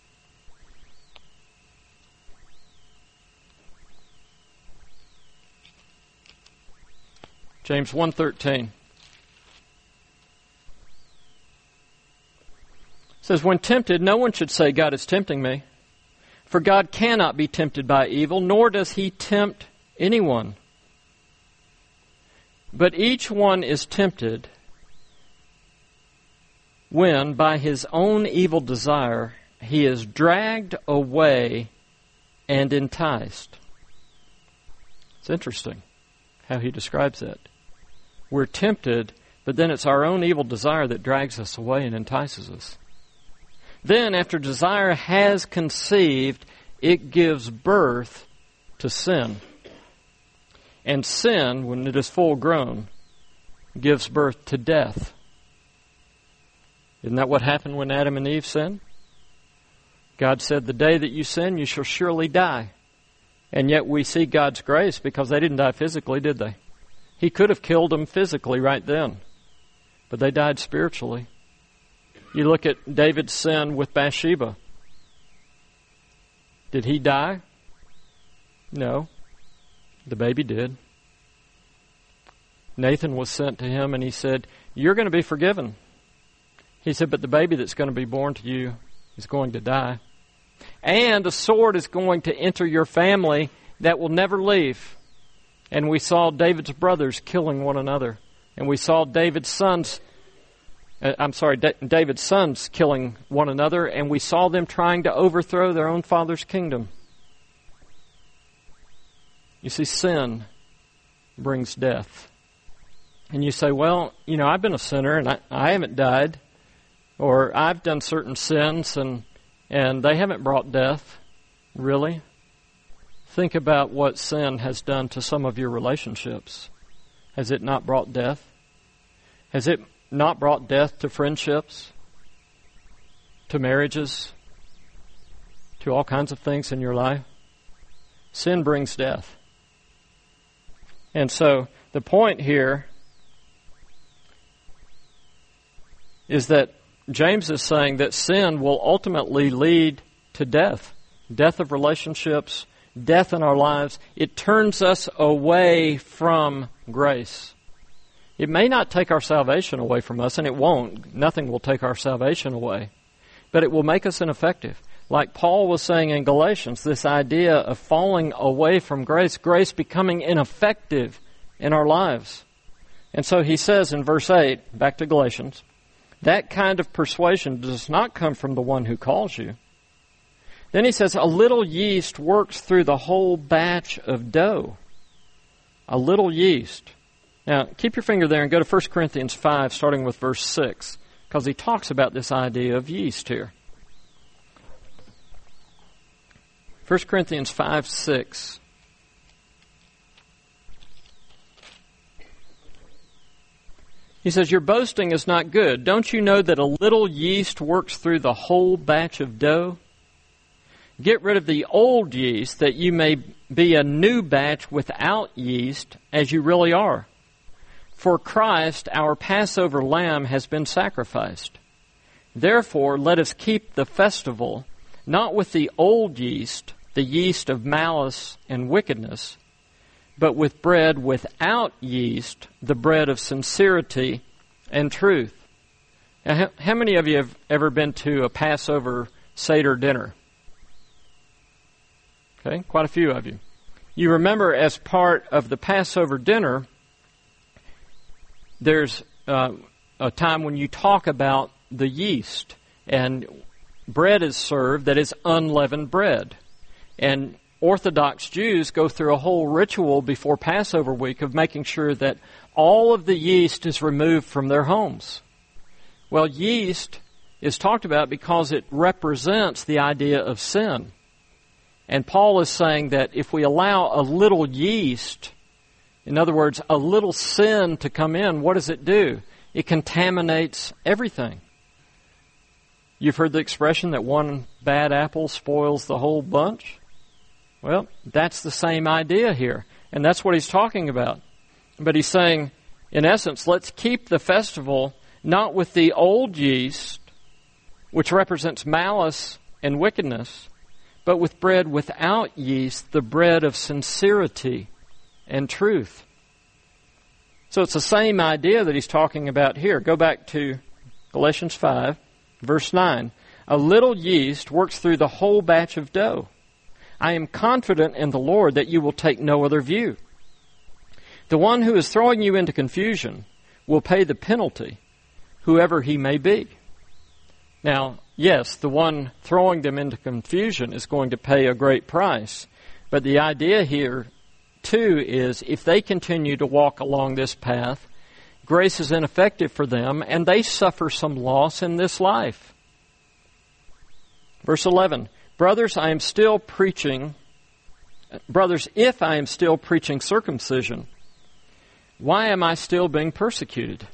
James one thirteen says, when tempted, no one should say, God is tempting me. For God cannot be tempted by evil, nor does he tempt anyone. But each one is tempted when, by his own evil desire, he is dragged away and enticed. It's interesting how he describes it. We're tempted, but then it's our own evil desire that drags us away and entices us. Then, after desire has conceived, it gives birth to sin. And sin, when it is full grown, gives birth to death. Isn't that what happened when Adam and Eve sinned? God said, the day that you sin, you shall surely die. And yet we see God's grace because they didn't die physically, did they? He could have killed them physically right then, but they died spiritually. You look at David's sin with Bathsheba. Did he die? No. The baby did. Nathan was sent to him and he said, you're going to be forgiven. He said, but the baby that's going to be born to you is going to die. And a sword is going to enter your family that will never leave. And we saw David's brothers killing one another. And we saw David's sons, uh, I'm sorry, D- David's sons killing one another. And we saw them trying to overthrow their own father's kingdom. You see, sin brings death. And you say, well, you know, I've been a sinner and I, I haven't died. Or I've done certain sins and and they haven't brought death. Really? Think about what sin has done to some of your relationships. Has it not brought death? Has it not brought death to friendships? To marriages? To all kinds of things in your life? Sin brings death. And so the point here is that James is saying that sin will ultimately lead to death. Death of relationships, death in our lives. It turns us away from grace. It may not take our salvation away from us, and it won't. Nothing will take our salvation away. But it will make us ineffective. Like Paul was saying in Galatians, this idea of falling away from grace, grace becoming ineffective in our lives. And so he says in verse eight, back to Galatians, that kind of persuasion does not come from the one who calls you. Then he says, a little yeast works through the whole batch of dough. A little yeast. Now, keep your finger there and go to First Corinthians five, starting with verse six, because he talks about this idea of yeast here. First Corinthians five, six. He says, your boasting is not good. Don't you know that a little yeast works through the whole batch of dough? Get rid of the old yeast that you may be a new batch without yeast as you really are. For Christ, our Passover lamb, has been sacrificed. Therefore, let us keep the festival, not with the old yeast, the yeast of malice and wickedness, but with bread without yeast, the bread of sincerity and truth. Now, how many of you have ever been to a Passover Seder dinner? Okay, quite a few of you. You remember, as part of the Passover dinner, there's uh, a time when you talk about the yeast, and bread is served that is unleavened bread. And Orthodox Jews go through a whole ritual before Passover week of making sure that all of the yeast is removed from their homes. Well, yeast is talked about because it represents the idea of sin. And Paul is saying that if we allow a little yeast, in other words, a little sin to come in, what does it do? It contaminates everything. You've heard the expression that one bad apple spoils the whole bunch? Well, that's the same idea here. And that's what he's talking about. But he's saying, in essence, let's keep the festival not with the old yeast, which represents malice and wickedness, but with bread without yeast, the bread of sincerity and truth. So it's the same idea that he's talking about here. Go back to Galatians five, verse nine. A little yeast works through the whole batch of dough. I am confident in the Lord that you will take no other view. The one who is throwing you into confusion will pay the penalty, whoever he may be. Now, yes, the one throwing them into confusion is going to pay a great price. But the idea here, too, is if they continue to walk along this path, grace is ineffective for them, and they suffer some loss in this life. Verse eleven, Brothers, I am still preaching, brothers, if I am still preaching circumcision, why am I still being persecuted?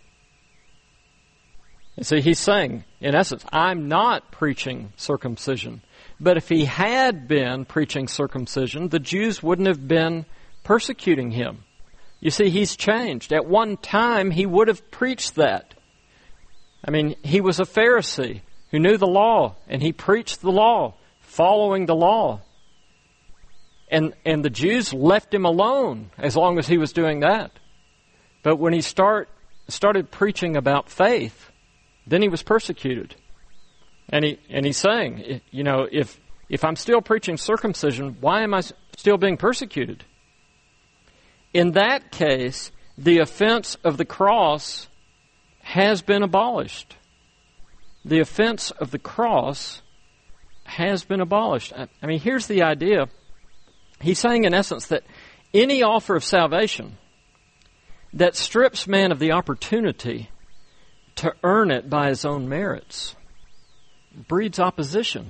And see, he's saying, in essence, I'm not preaching circumcision. But if he had been preaching circumcision, the Jews wouldn't have been persecuting him. You see, he's changed. At one time, he would have preached that. I mean, he was a Pharisee who knew the law, and he preached the law, following the law. And and the Jews left him alone as long as he was doing that. But when he start started preaching about faith, then he was persecuted. And he and he's saying, you know, if if I'm still preaching circumcision, why am I still being persecuted? In that case, the offense of the cross has been abolished. The offense of the cross has been abolished. I mean, here's the idea. He's saying, in essence, that any offer of salvation that strips man of the opportunity to earn it by his own merits breeds opposition.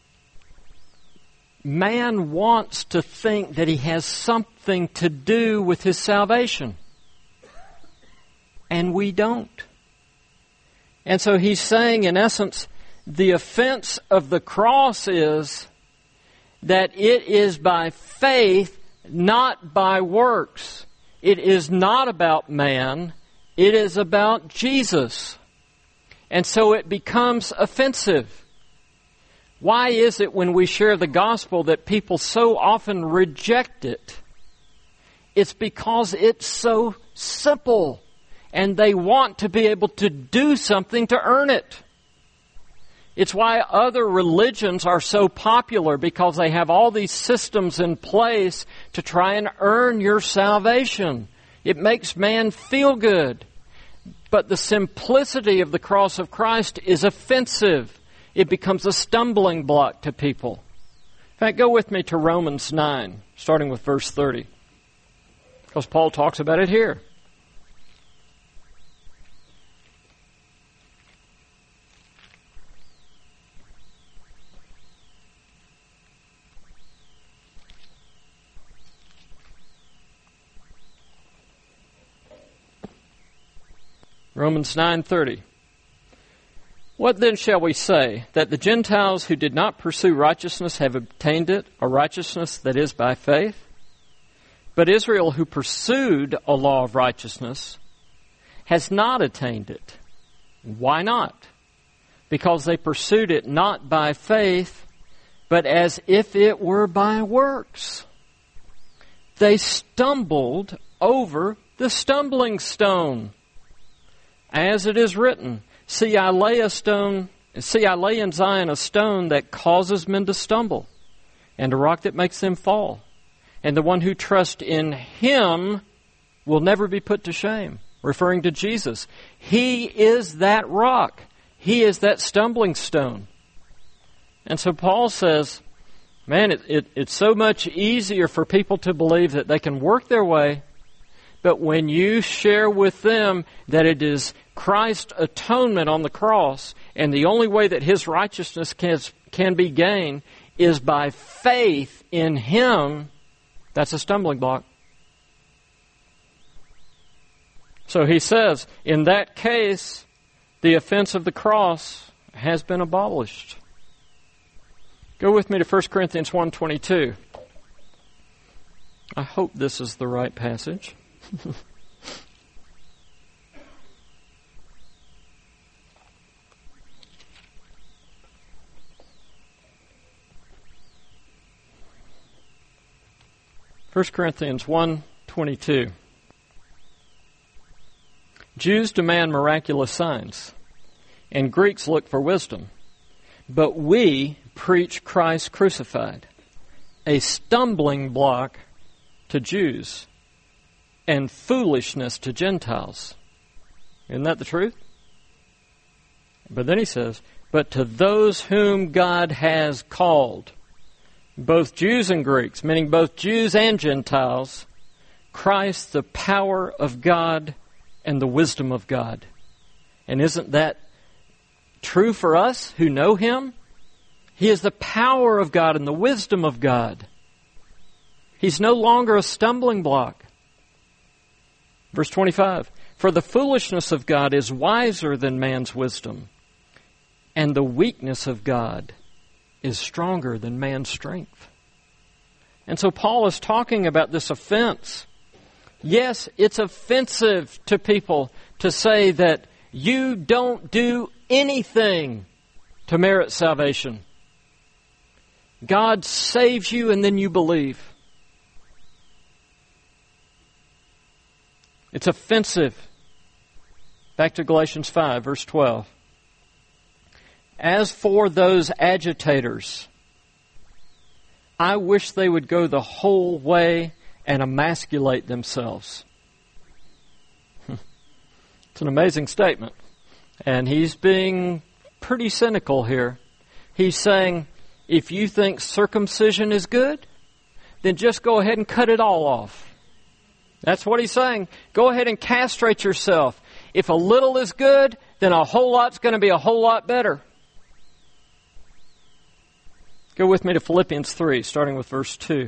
Man wants to think that he has something to do with his salvation. And we don't. And so he's saying, in essence, the offense of the cross is that it is by faith, not by works. It is not about man. It is about Jesus. And so it becomes offensive. Why is it when we share the gospel that people so often reject it? It's because it's so simple, and they want to be able to do something to earn it. It's why other religions are so popular, because they have all these systems in place to try and earn your salvation. It makes man feel good. But the simplicity of the cross of Christ is offensive. It becomes a stumbling block to people. In fact, go with me to Romans nine, starting with verse thirty, because Paul talks about it here. Romans nine thirty. What then shall we say? That the Gentiles who did not pursue righteousness have obtained it, a righteousness that is by faith? But Israel, who pursued a law of righteousness, has not attained it. Why not? Because they pursued it not by faith, but as if it were by works. They stumbled over the stumbling stone. As it is written, See, I lay a stone, see, I lay in Zion a stone that causes men to stumble, and a rock that makes them fall. And the one who trusts in Him will never be put to shame. Referring to Jesus. He is that rock. He is that stumbling stone. And so Paul says, man, it, it, it's so much easier for people to believe that they can work their way. But when you share with them that it is Christ's atonement on the cross, and the only way that His righteousness can, can be gained is by faith in Him, that's a stumbling block. So he says, in that case, the offense of the cross has been abolished. Go with me to First Corinthians one twenty-two. I hope this is the right passage. First Corinthians one twenty-two. Jews demand miraculous signs, and Greeks look for wisdom. But we preach Christ crucified, a stumbling block to Jews, and foolishness to Gentiles. Isn't that the truth? But then he says, but to those whom God has called, both Jews and Greeks, meaning both Jews and Gentiles, Christ, the power of God and the wisdom of God. And isn't that true for us who know Him? He is the power of God and the wisdom of God. He's no longer a stumbling block. Verse twenty-five, for the foolishness of God is wiser than man's wisdom, and the weakness of God is stronger than man's strength. And so Paul is talking about this offense. Yes, it's offensive to people to say that you don't do anything to merit salvation. God saves you and then you believe. It's offensive. Back to Galatians five, verse twelve. As for those agitators, I wish they would go the whole way and emasculate themselves. It's an amazing statement. And he's being pretty cynical here. He's saying, if you think circumcision is good, then just go ahead and cut it all off. That's what he's saying. Go ahead and castrate yourself. If a little is good, then a whole lot's going to be a whole lot better. Go with me to Philippians three, starting with verse two.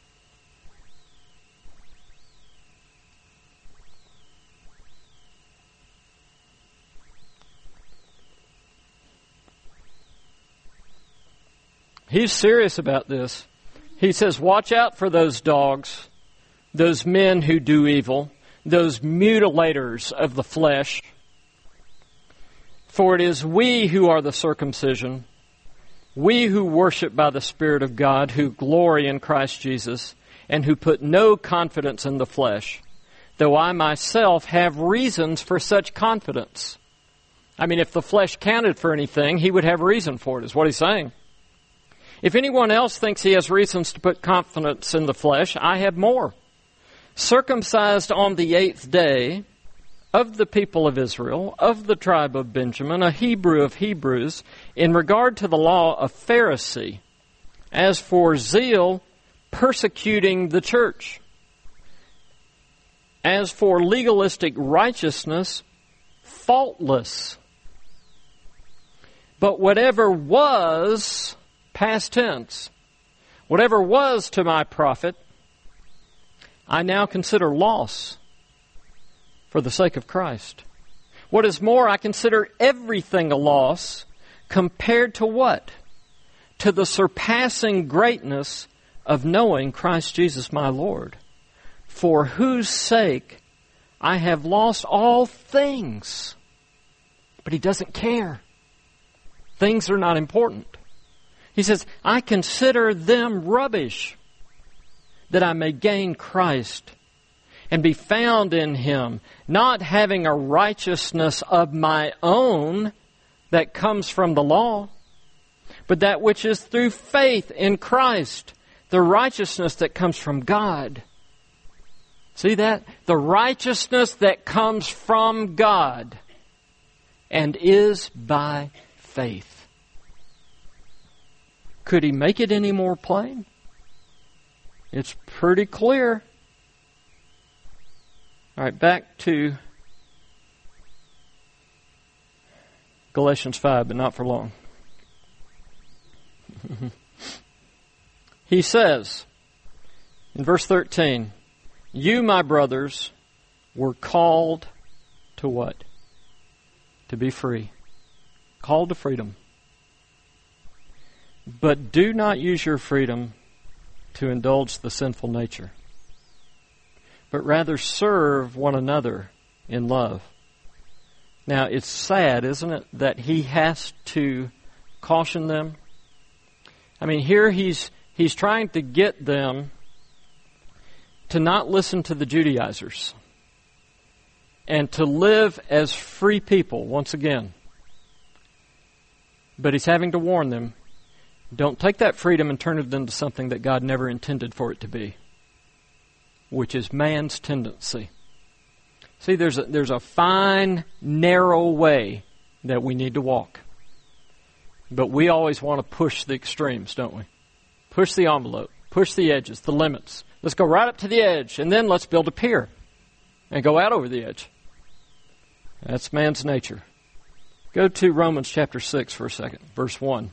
He's serious about this. He says, watch out for those dogs, those men who do evil, those mutilators of the flesh. For it is we who are the circumcision, we who worship by the Spirit of God, who glory in Christ Jesus, and who put no confidence in the flesh, though I myself have reasons for such confidence. I mean, if the flesh counted for anything, he would have reason for it, is what he's saying. If anyone else thinks he has reasons to put confidence in the flesh, I have more. Circumcised on the eighth day, of the people of Israel, of the tribe of Benjamin, a Hebrew of Hebrews, in regard to the law, a Pharisee, as for zeal, persecuting the church, as for legalistic righteousness, faultless. But whatever was, past tense, whatever was to my profit, I now consider loss for the sake of Christ. What is more, I consider everything a loss compared to what? To the surpassing greatness of knowing Christ Jesus my Lord, for whose sake I have lost all things. But he doesn't care. Things are not important. He says, I consider them rubbish, that I may gain Christ and be found in Him, not having a righteousness of my own that comes from the law, but that which is through faith in Christ, The righteousness that comes from God. See that? The righteousness that comes from God and is by faith. Could he make it any more plain? It's pretty clear. All right, back to Galatians five, but not for long. He says in verse thirteen, you, my brothers, were called to what? To be free. Called to freedom. But do not use your freedom to indulge the sinful nature, but rather serve one another in love. Now, it's sad, isn't it, that he has to caution them? I mean, here he's he's trying to get them to not listen to the Judaizers and to live as free people once again. But he's having to warn them, don't take that freedom and turn it into something that God never intended for it to be, which is man's tendency. See, there's a, there's a fine, narrow way that we need to walk. But we always want to push the extremes, don't we? Push the envelope, push the edges, the limits. Let's go right up to the edge, and then let's build a pier and go out over the edge. That's man's nature. Go to Romans chapter six for a second, verse one.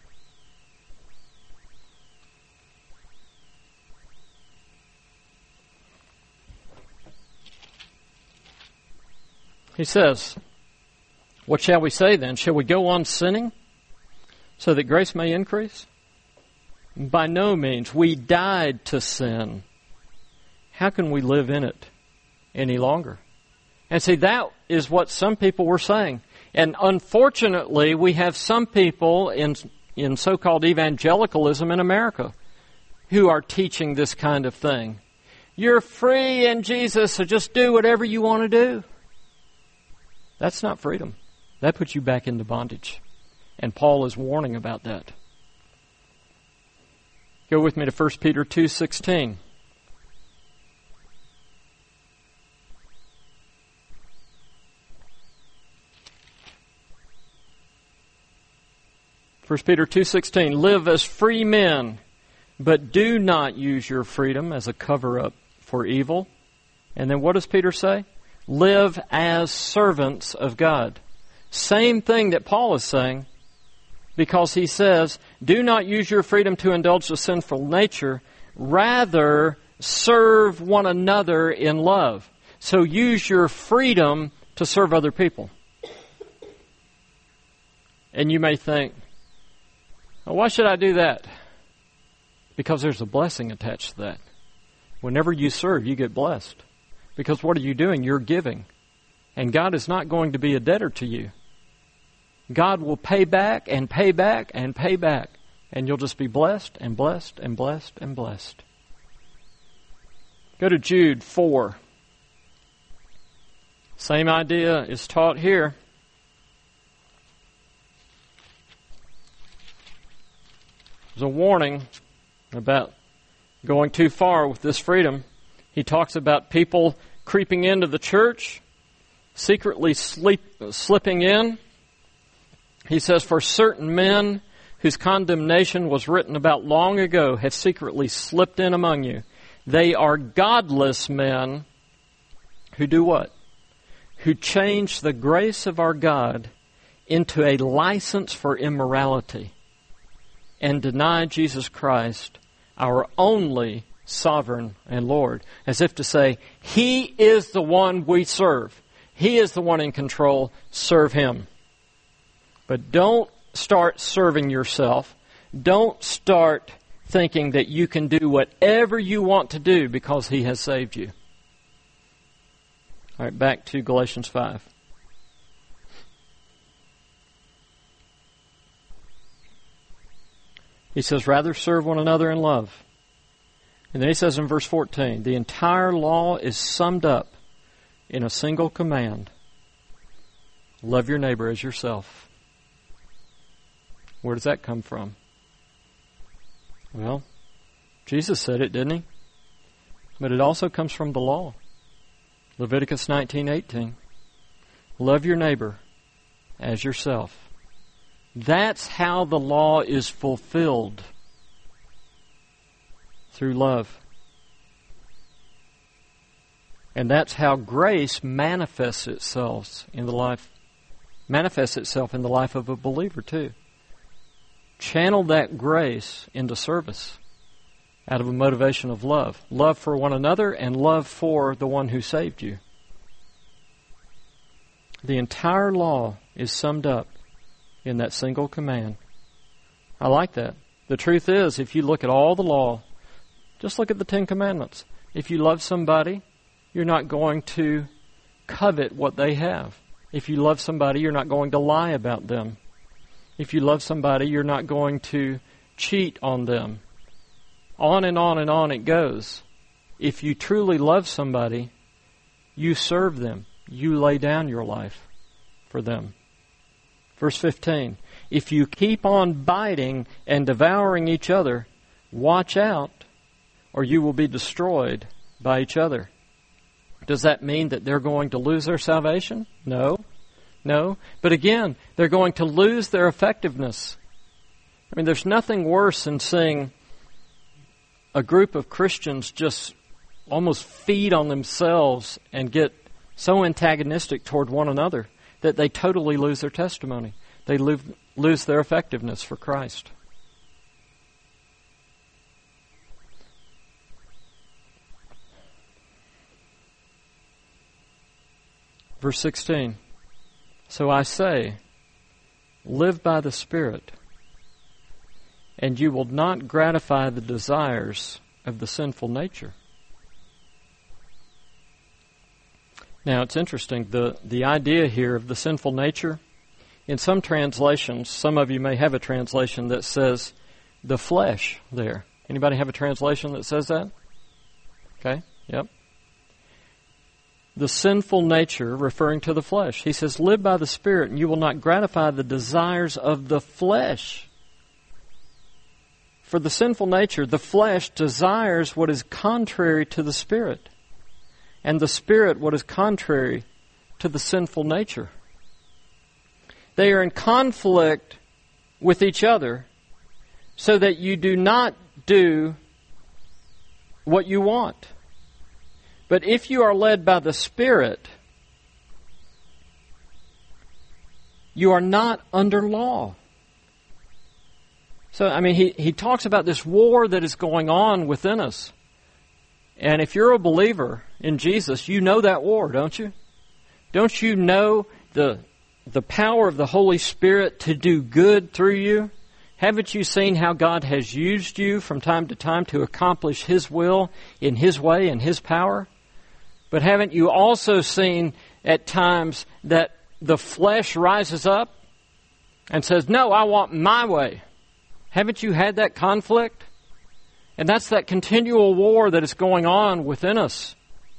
He says, what shall we say then? Shall we go on sinning so that grace may increase? By no means. We died to sin. How can we live in it any longer? And see, that is what some people were saying. And unfortunately, we have some people in, in so-called evangelicalism in America who are teaching this kind of thing. You're free in Jesus, so just do whatever you want to do. That's not freedom. That puts you back into bondage. And Paul is warning about that. Go with me to First Peter two sixteen. First Peter two sixteen. Live as free men, but do not use your freedom as a cover-up for evil. And then what does Peter say? Live as servants of God. Same thing that Paul is saying, because he says, do not use your freedom to indulge the sinful nature, rather serve one another in love. So use your freedom to serve other people. And you may think, well, why should I do that? Because there's a blessing attached to that. Whenever you serve, you get blessed. Because what are you doing? You're giving. And God is not going to be a debtor to you. God will pay back and pay back and pay back. And you'll just be blessed and blessed and blessed and blessed. Go to Jude four. Same idea is taught here. There's a warning about going too far with this freedom. He talks about people creeping into the church, secretly sleep, slipping in. He says, for certain men whose condemnation was written about long ago have secretly slipped in among you. They are godless men who do what? Who change the grace of our God into a license for immorality and deny Jesus Christ, our only sovereign and Lord, as if to say, He is the one we serve. He is the one in control. Serve Him. But don't start serving yourself. Don't start thinking that you can do whatever you want to do because He has saved you. All right, back to Galatians five. He says, rather serve one another in love. And then he says in verse fourteen, the entire law is summed up in a single command. Love your neighbor as yourself. Where does that come from? Well, Jesus said it, didn't he? But it also comes from the law. Leviticus nineteen eighteen. Love your neighbor as yourself. That's how the law is fulfilled. Through love. And that's how grace manifests itself in the life manifests itself in the life of a believer too. Channel that grace into service out of a motivation of love. Love for one another and love for the one who saved you. The entire law is summed up in that single command. I like that. The truth is, if you look at all the law, just look at the Ten Commandments. If you love somebody, you're not going to covet what they have. If you love somebody, you're not going to lie about them. If you love somebody, you're not going to cheat on them. On and on and on it goes. If you truly love somebody, you serve them. You lay down your life for them. Verse fifteen, if you keep on biting and devouring each other, watch out, or you will be destroyed by each other. Does that mean that they're going to lose their salvation? No. No. But again, they're going to lose their effectiveness. I mean, there's nothing worse than seeing a group of Christians just almost feed on themselves and get so antagonistic toward one another that they totally lose their testimony. They lose, lose their effectiveness for Christ. Verse sixteen, so I say, live by the Spirit, and you will not gratify the desires of the sinful nature. Now, it's interesting, the, the idea here of the sinful nature, in some translations, some of you may have a translation that says the flesh there. Anybody have a translation that says that? Okay, yep. The sinful nature, referring to the flesh. He says, live by the Spirit, and you will not gratify the desires of the flesh. For the sinful nature, the flesh desires what is contrary to the Spirit, and the Spirit what is contrary to the sinful nature. They are in conflict with each other so that you do not do what you want. But if you are led by the Spirit, you are not under law. So, I mean, he, he talks about this war that is going on within us. And if you're a believer in Jesus, you know that war, don't you? Don't you know the, the power of the Holy Spirit to do good through you? Haven't you seen how God has used you from time to time to accomplish His will in His way and His power? But haven't you also seen at times that the flesh rises up and says, no, I want my way? Haven't you had that conflict? And that's that continual war that is going on within us.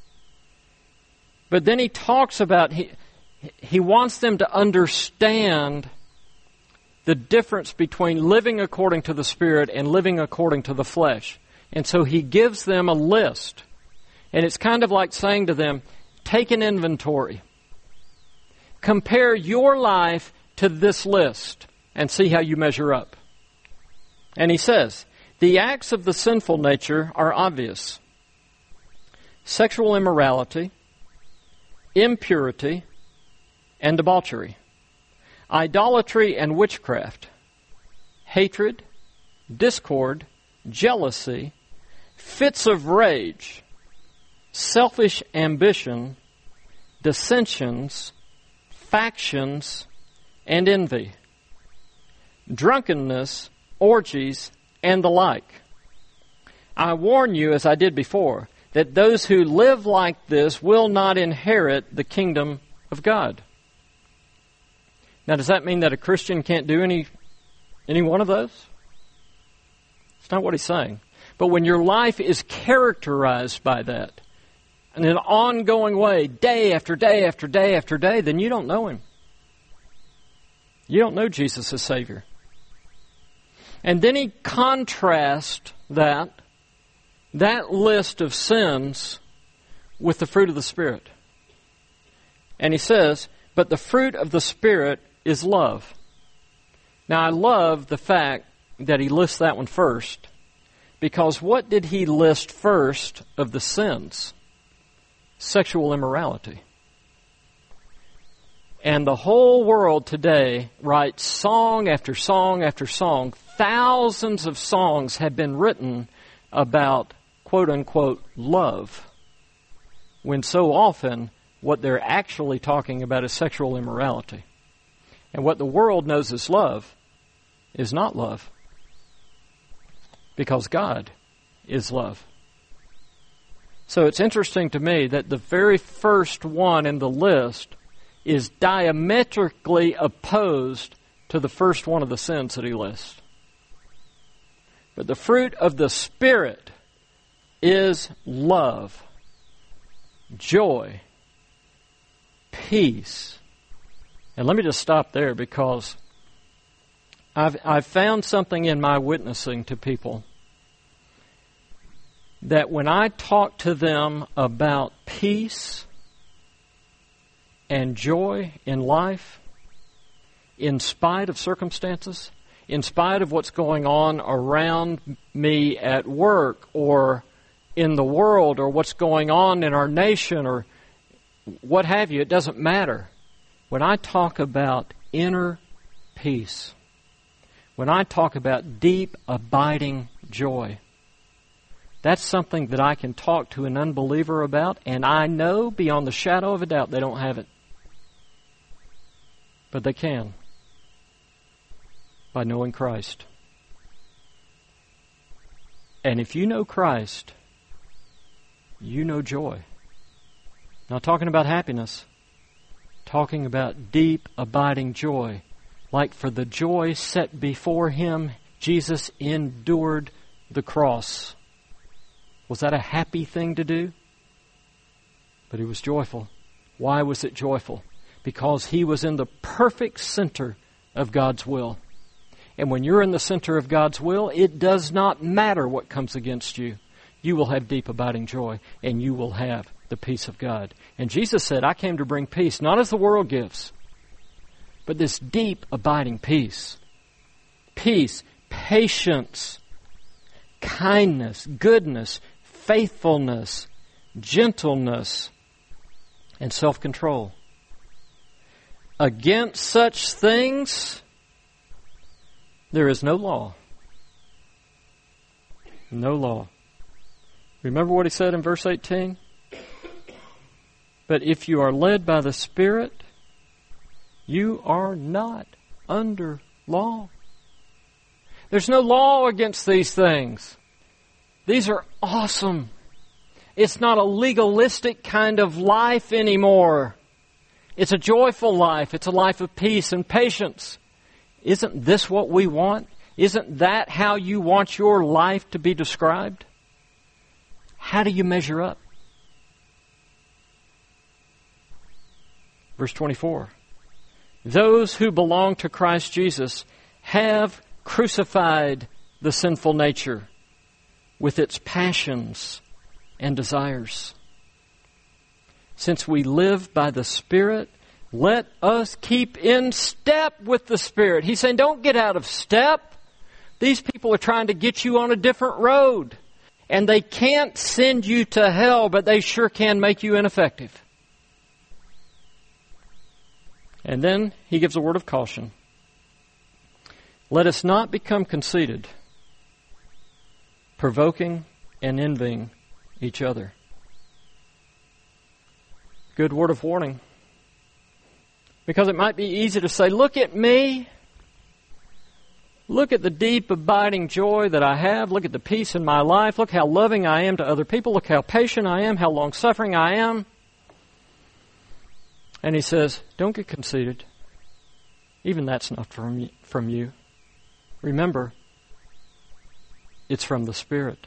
But then he talks about, he, he wants them to understand the difference between living according to the Spirit and living according to the flesh. And so he gives them a list. And it's kind of like saying to them, take an inventory. Compare your life to this list and see how you measure up. And he says, the acts of the sinful nature are obvious. Sexual immorality, impurity, and debauchery, idolatry and witchcraft, hatred, discord, jealousy, fits of rage, selfish ambition, dissensions, factions, and envy, drunkenness, orgies, and the like. I warn you, as I did before, that those who live like this will not inherit the kingdom of God. Now, does that mean that a Christian can't do any, any one of those? It's not what he's saying. But when your life is characterized by that, in an ongoing way, day after day after day after day, then you don't know Him. You don't know Jesus as Savior. And then he contrasts that that list of sins with the fruit of the Spirit. And he says, but the fruit of the Spirit is love. Now, I love the fact that he lists that one first, because what did he list first of the sins? Sexual immorality. And the whole world today writes song after song after song. Thousands of songs have been written about, quote unquote, love, when so often what they're actually talking about is sexual immorality. And what the world knows as love is not love, because God is love. So it's interesting to me that the very first one in the list is diametrically opposed to the first one of the sins that he lists. But the fruit of the Spirit is love, joy, peace. And let me just stop there, because I've, I've found something in my witnessing to people that when I talk to them about peace and joy in life, in spite of circumstances, in spite of what's going on around me at work or in the world or what's going on in our nation or what have you, it doesn't matter. When I talk about inner peace, when I talk about deep, abiding joy, that's something that I can talk to an unbeliever about, and I know beyond the shadow of a doubt they don't have it. But they can, by knowing Christ. And if you know Christ, you know joy. Not talking about happiness, talking about deep, abiding joy. Like for the joy set before Him, Jesus endured the cross. Was that a happy thing to do? But He was joyful. Why was it joyful? Because He was in the perfect center of God's will. And when you're in the center of God's will, it does not matter what comes against you. You will have deep, abiding joy, and you will have the peace of God. And Jesus said, I came to bring peace, not as the world gives, but this deep, abiding peace. Peace, patience, kindness, goodness, faithfulness, gentleness, and self-control. Against such things, there is no law. No law. Remember what he said in verse eighteen? But if you are led by the Spirit, you are not under law. There's no law against these things. These are awesome. It's not a legalistic kind of life anymore. It's a joyful life. It's a life of peace and patience. Isn't this what we want? Isn't that how you want your life to be described? How do you measure up? Verse twenty-four. Those who belong to Christ Jesus have crucified the sinful nature with its passions and desires. Since we live by the Spirit, let us keep in step with the Spirit. He's saying, don't get out of step. These people are trying to get you on a different road. And they can't send you to hell, but they sure can make you ineffective. And then he gives a word of caution. Let us not become conceited, provoking and envying each other. Good word of warning. Because it might be easy to say, look at me. Look at the deep, abiding joy that I have. Look at the peace in my life. Look how loving I am to other people. Look how patient I am, how long-suffering I am. And he says, don't get conceited. Even that's not from from you. Remember, it's from the Spirit.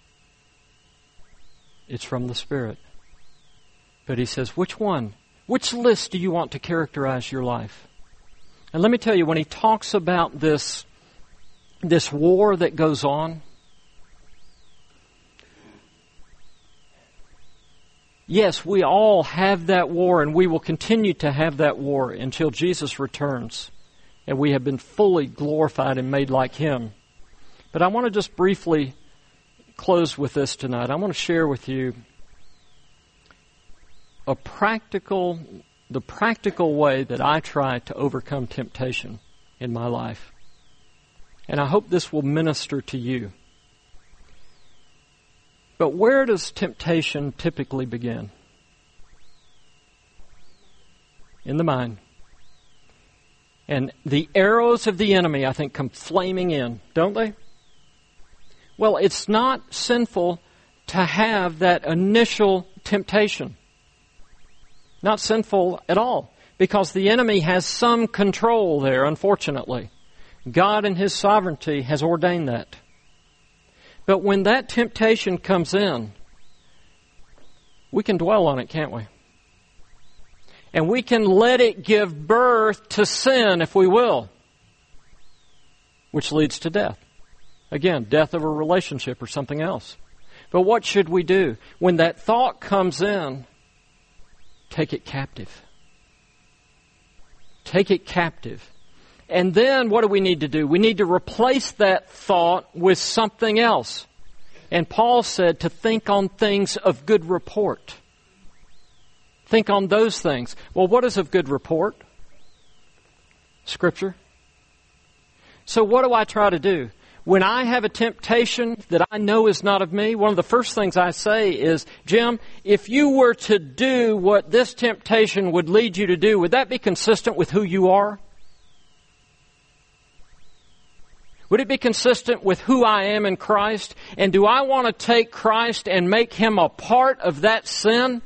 It's from the Spirit. But he says, which one? Which list do you want to characterize your life? And let me tell you, when he talks about this, this war that goes on, Yes, we all have that war, and we will continue to have that war until Jesus returns and we have been fully glorified and made like Him. But I want to just briefly close with this tonight. I want to share with you a practical, the practical way that I try to overcome temptation in my life. And I hope this will minister to you. But where does temptation typically begin? In the mind. And the arrows of the enemy, I think, come flaming in, don't they? Well, it's not sinful to have that initial temptation. Not sinful at all, because the enemy has some control there, unfortunately. God in His sovereignty has ordained that. But when that temptation comes in, we can dwell on it, can't we? And we can let it give birth to sin, if we will, which leads to death. Again, death of a relationship or something else. But what should we do? When that thought comes in, take it captive. Take it captive. And then what do we need to do? We need to replace that thought with something else. And Paul said to think on things of good report. Think on those things. Well, what is of good report? Scripture. So what do I try to do? When I have a temptation that I know is not of me, one of the first things I say is, Jim, if you were to do what this temptation would lead you to do, would that be consistent with who you are? Would it be consistent with who I am in Christ? And do I want to take Christ and make Him a part of that sin?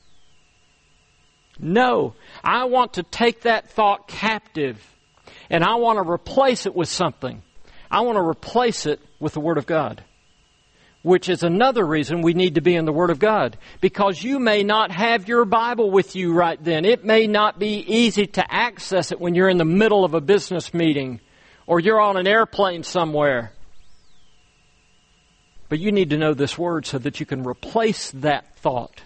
No. I want to take that thought captive, and I want to replace it with something. I want to replace it with the Word of God, which is another reason we need to be in the Word of God, because you may not have your Bible with you right then. It may not be easy to access it when you're in the middle of a business meeting or you're on an airplane somewhere. But you need to know this Word so that you can replace that thought.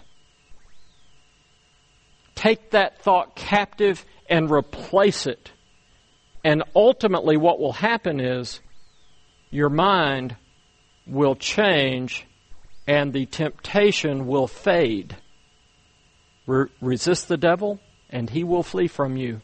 Take that thought captive and replace it. And ultimately what will happen is your mind will change and the temptation will fade. Re- resist the devil and he will flee from you.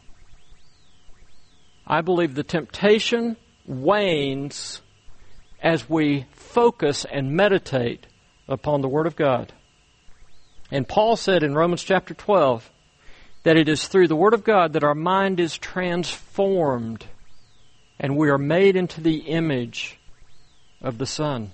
I believe the temptation wanes as we focus and meditate upon the Word of God. And Paul said in Romans chapter twelve that it is through the Word of God that our mind is transformed and we are made into the image of the Son.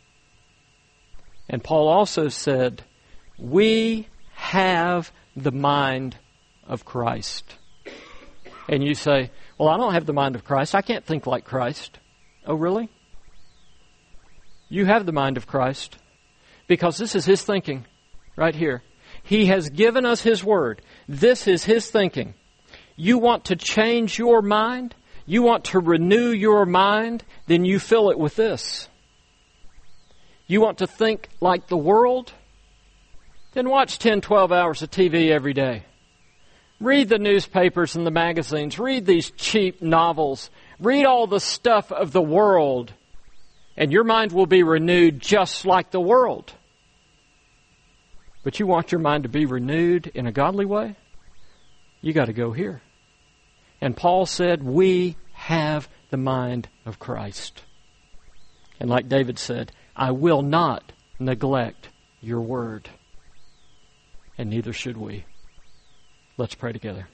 And Paul also said, we have the mind of Christ. And you say, well, I don't have the mind of Christ. I can't think like Christ. Oh, really? You have the mind of Christ, because this is His thinking right here. He has given us His Word. This is His thinking. You want to change your mind? You want to renew your mind? Then you fill it with this. You want to think like the world? Then watch ten, twelve hours of T V every day. Read the newspapers and the magazines. Read these cheap novels. Read all the stuff of the world. And your mind will be renewed just like the world. But you want your mind to be renewed in a godly way? You got to go here. And Paul said, we have the mind of Christ. And like David said, I will not neglect your word. And neither should we. Let's pray together.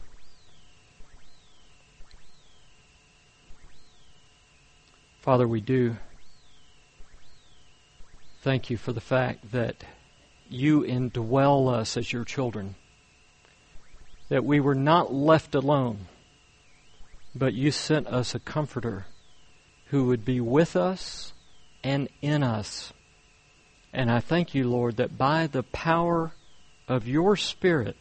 Father, we do thank you for the fact that you indwell us as your children, that we were not left alone, but you sent us a comforter who would be with us and in us. And I thank you, Lord, that by the power of your Spirit,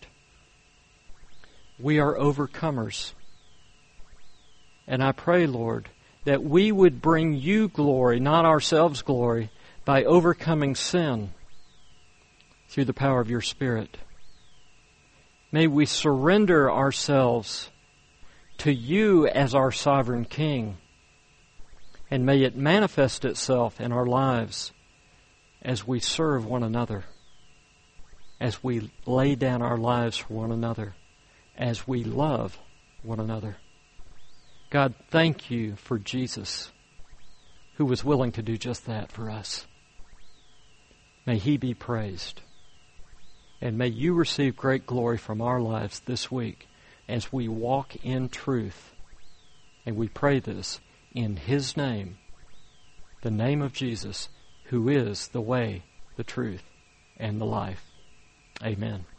we are overcomers. And I pray, Lord, that we would bring you glory, not ourselves glory, by overcoming sin, through the power of your Spirit. May we surrender ourselves to you as our sovereign King, and may it manifest itself in our lives as we serve one another, as we lay down our lives for one another, as we love one another. God, thank you for Jesus, who was willing to do just that for us. May He be praised. And may you receive great glory from our lives this week as we walk in truth. And we pray this in His name, the name of Jesus, who is the way, the truth, and the life. Amen.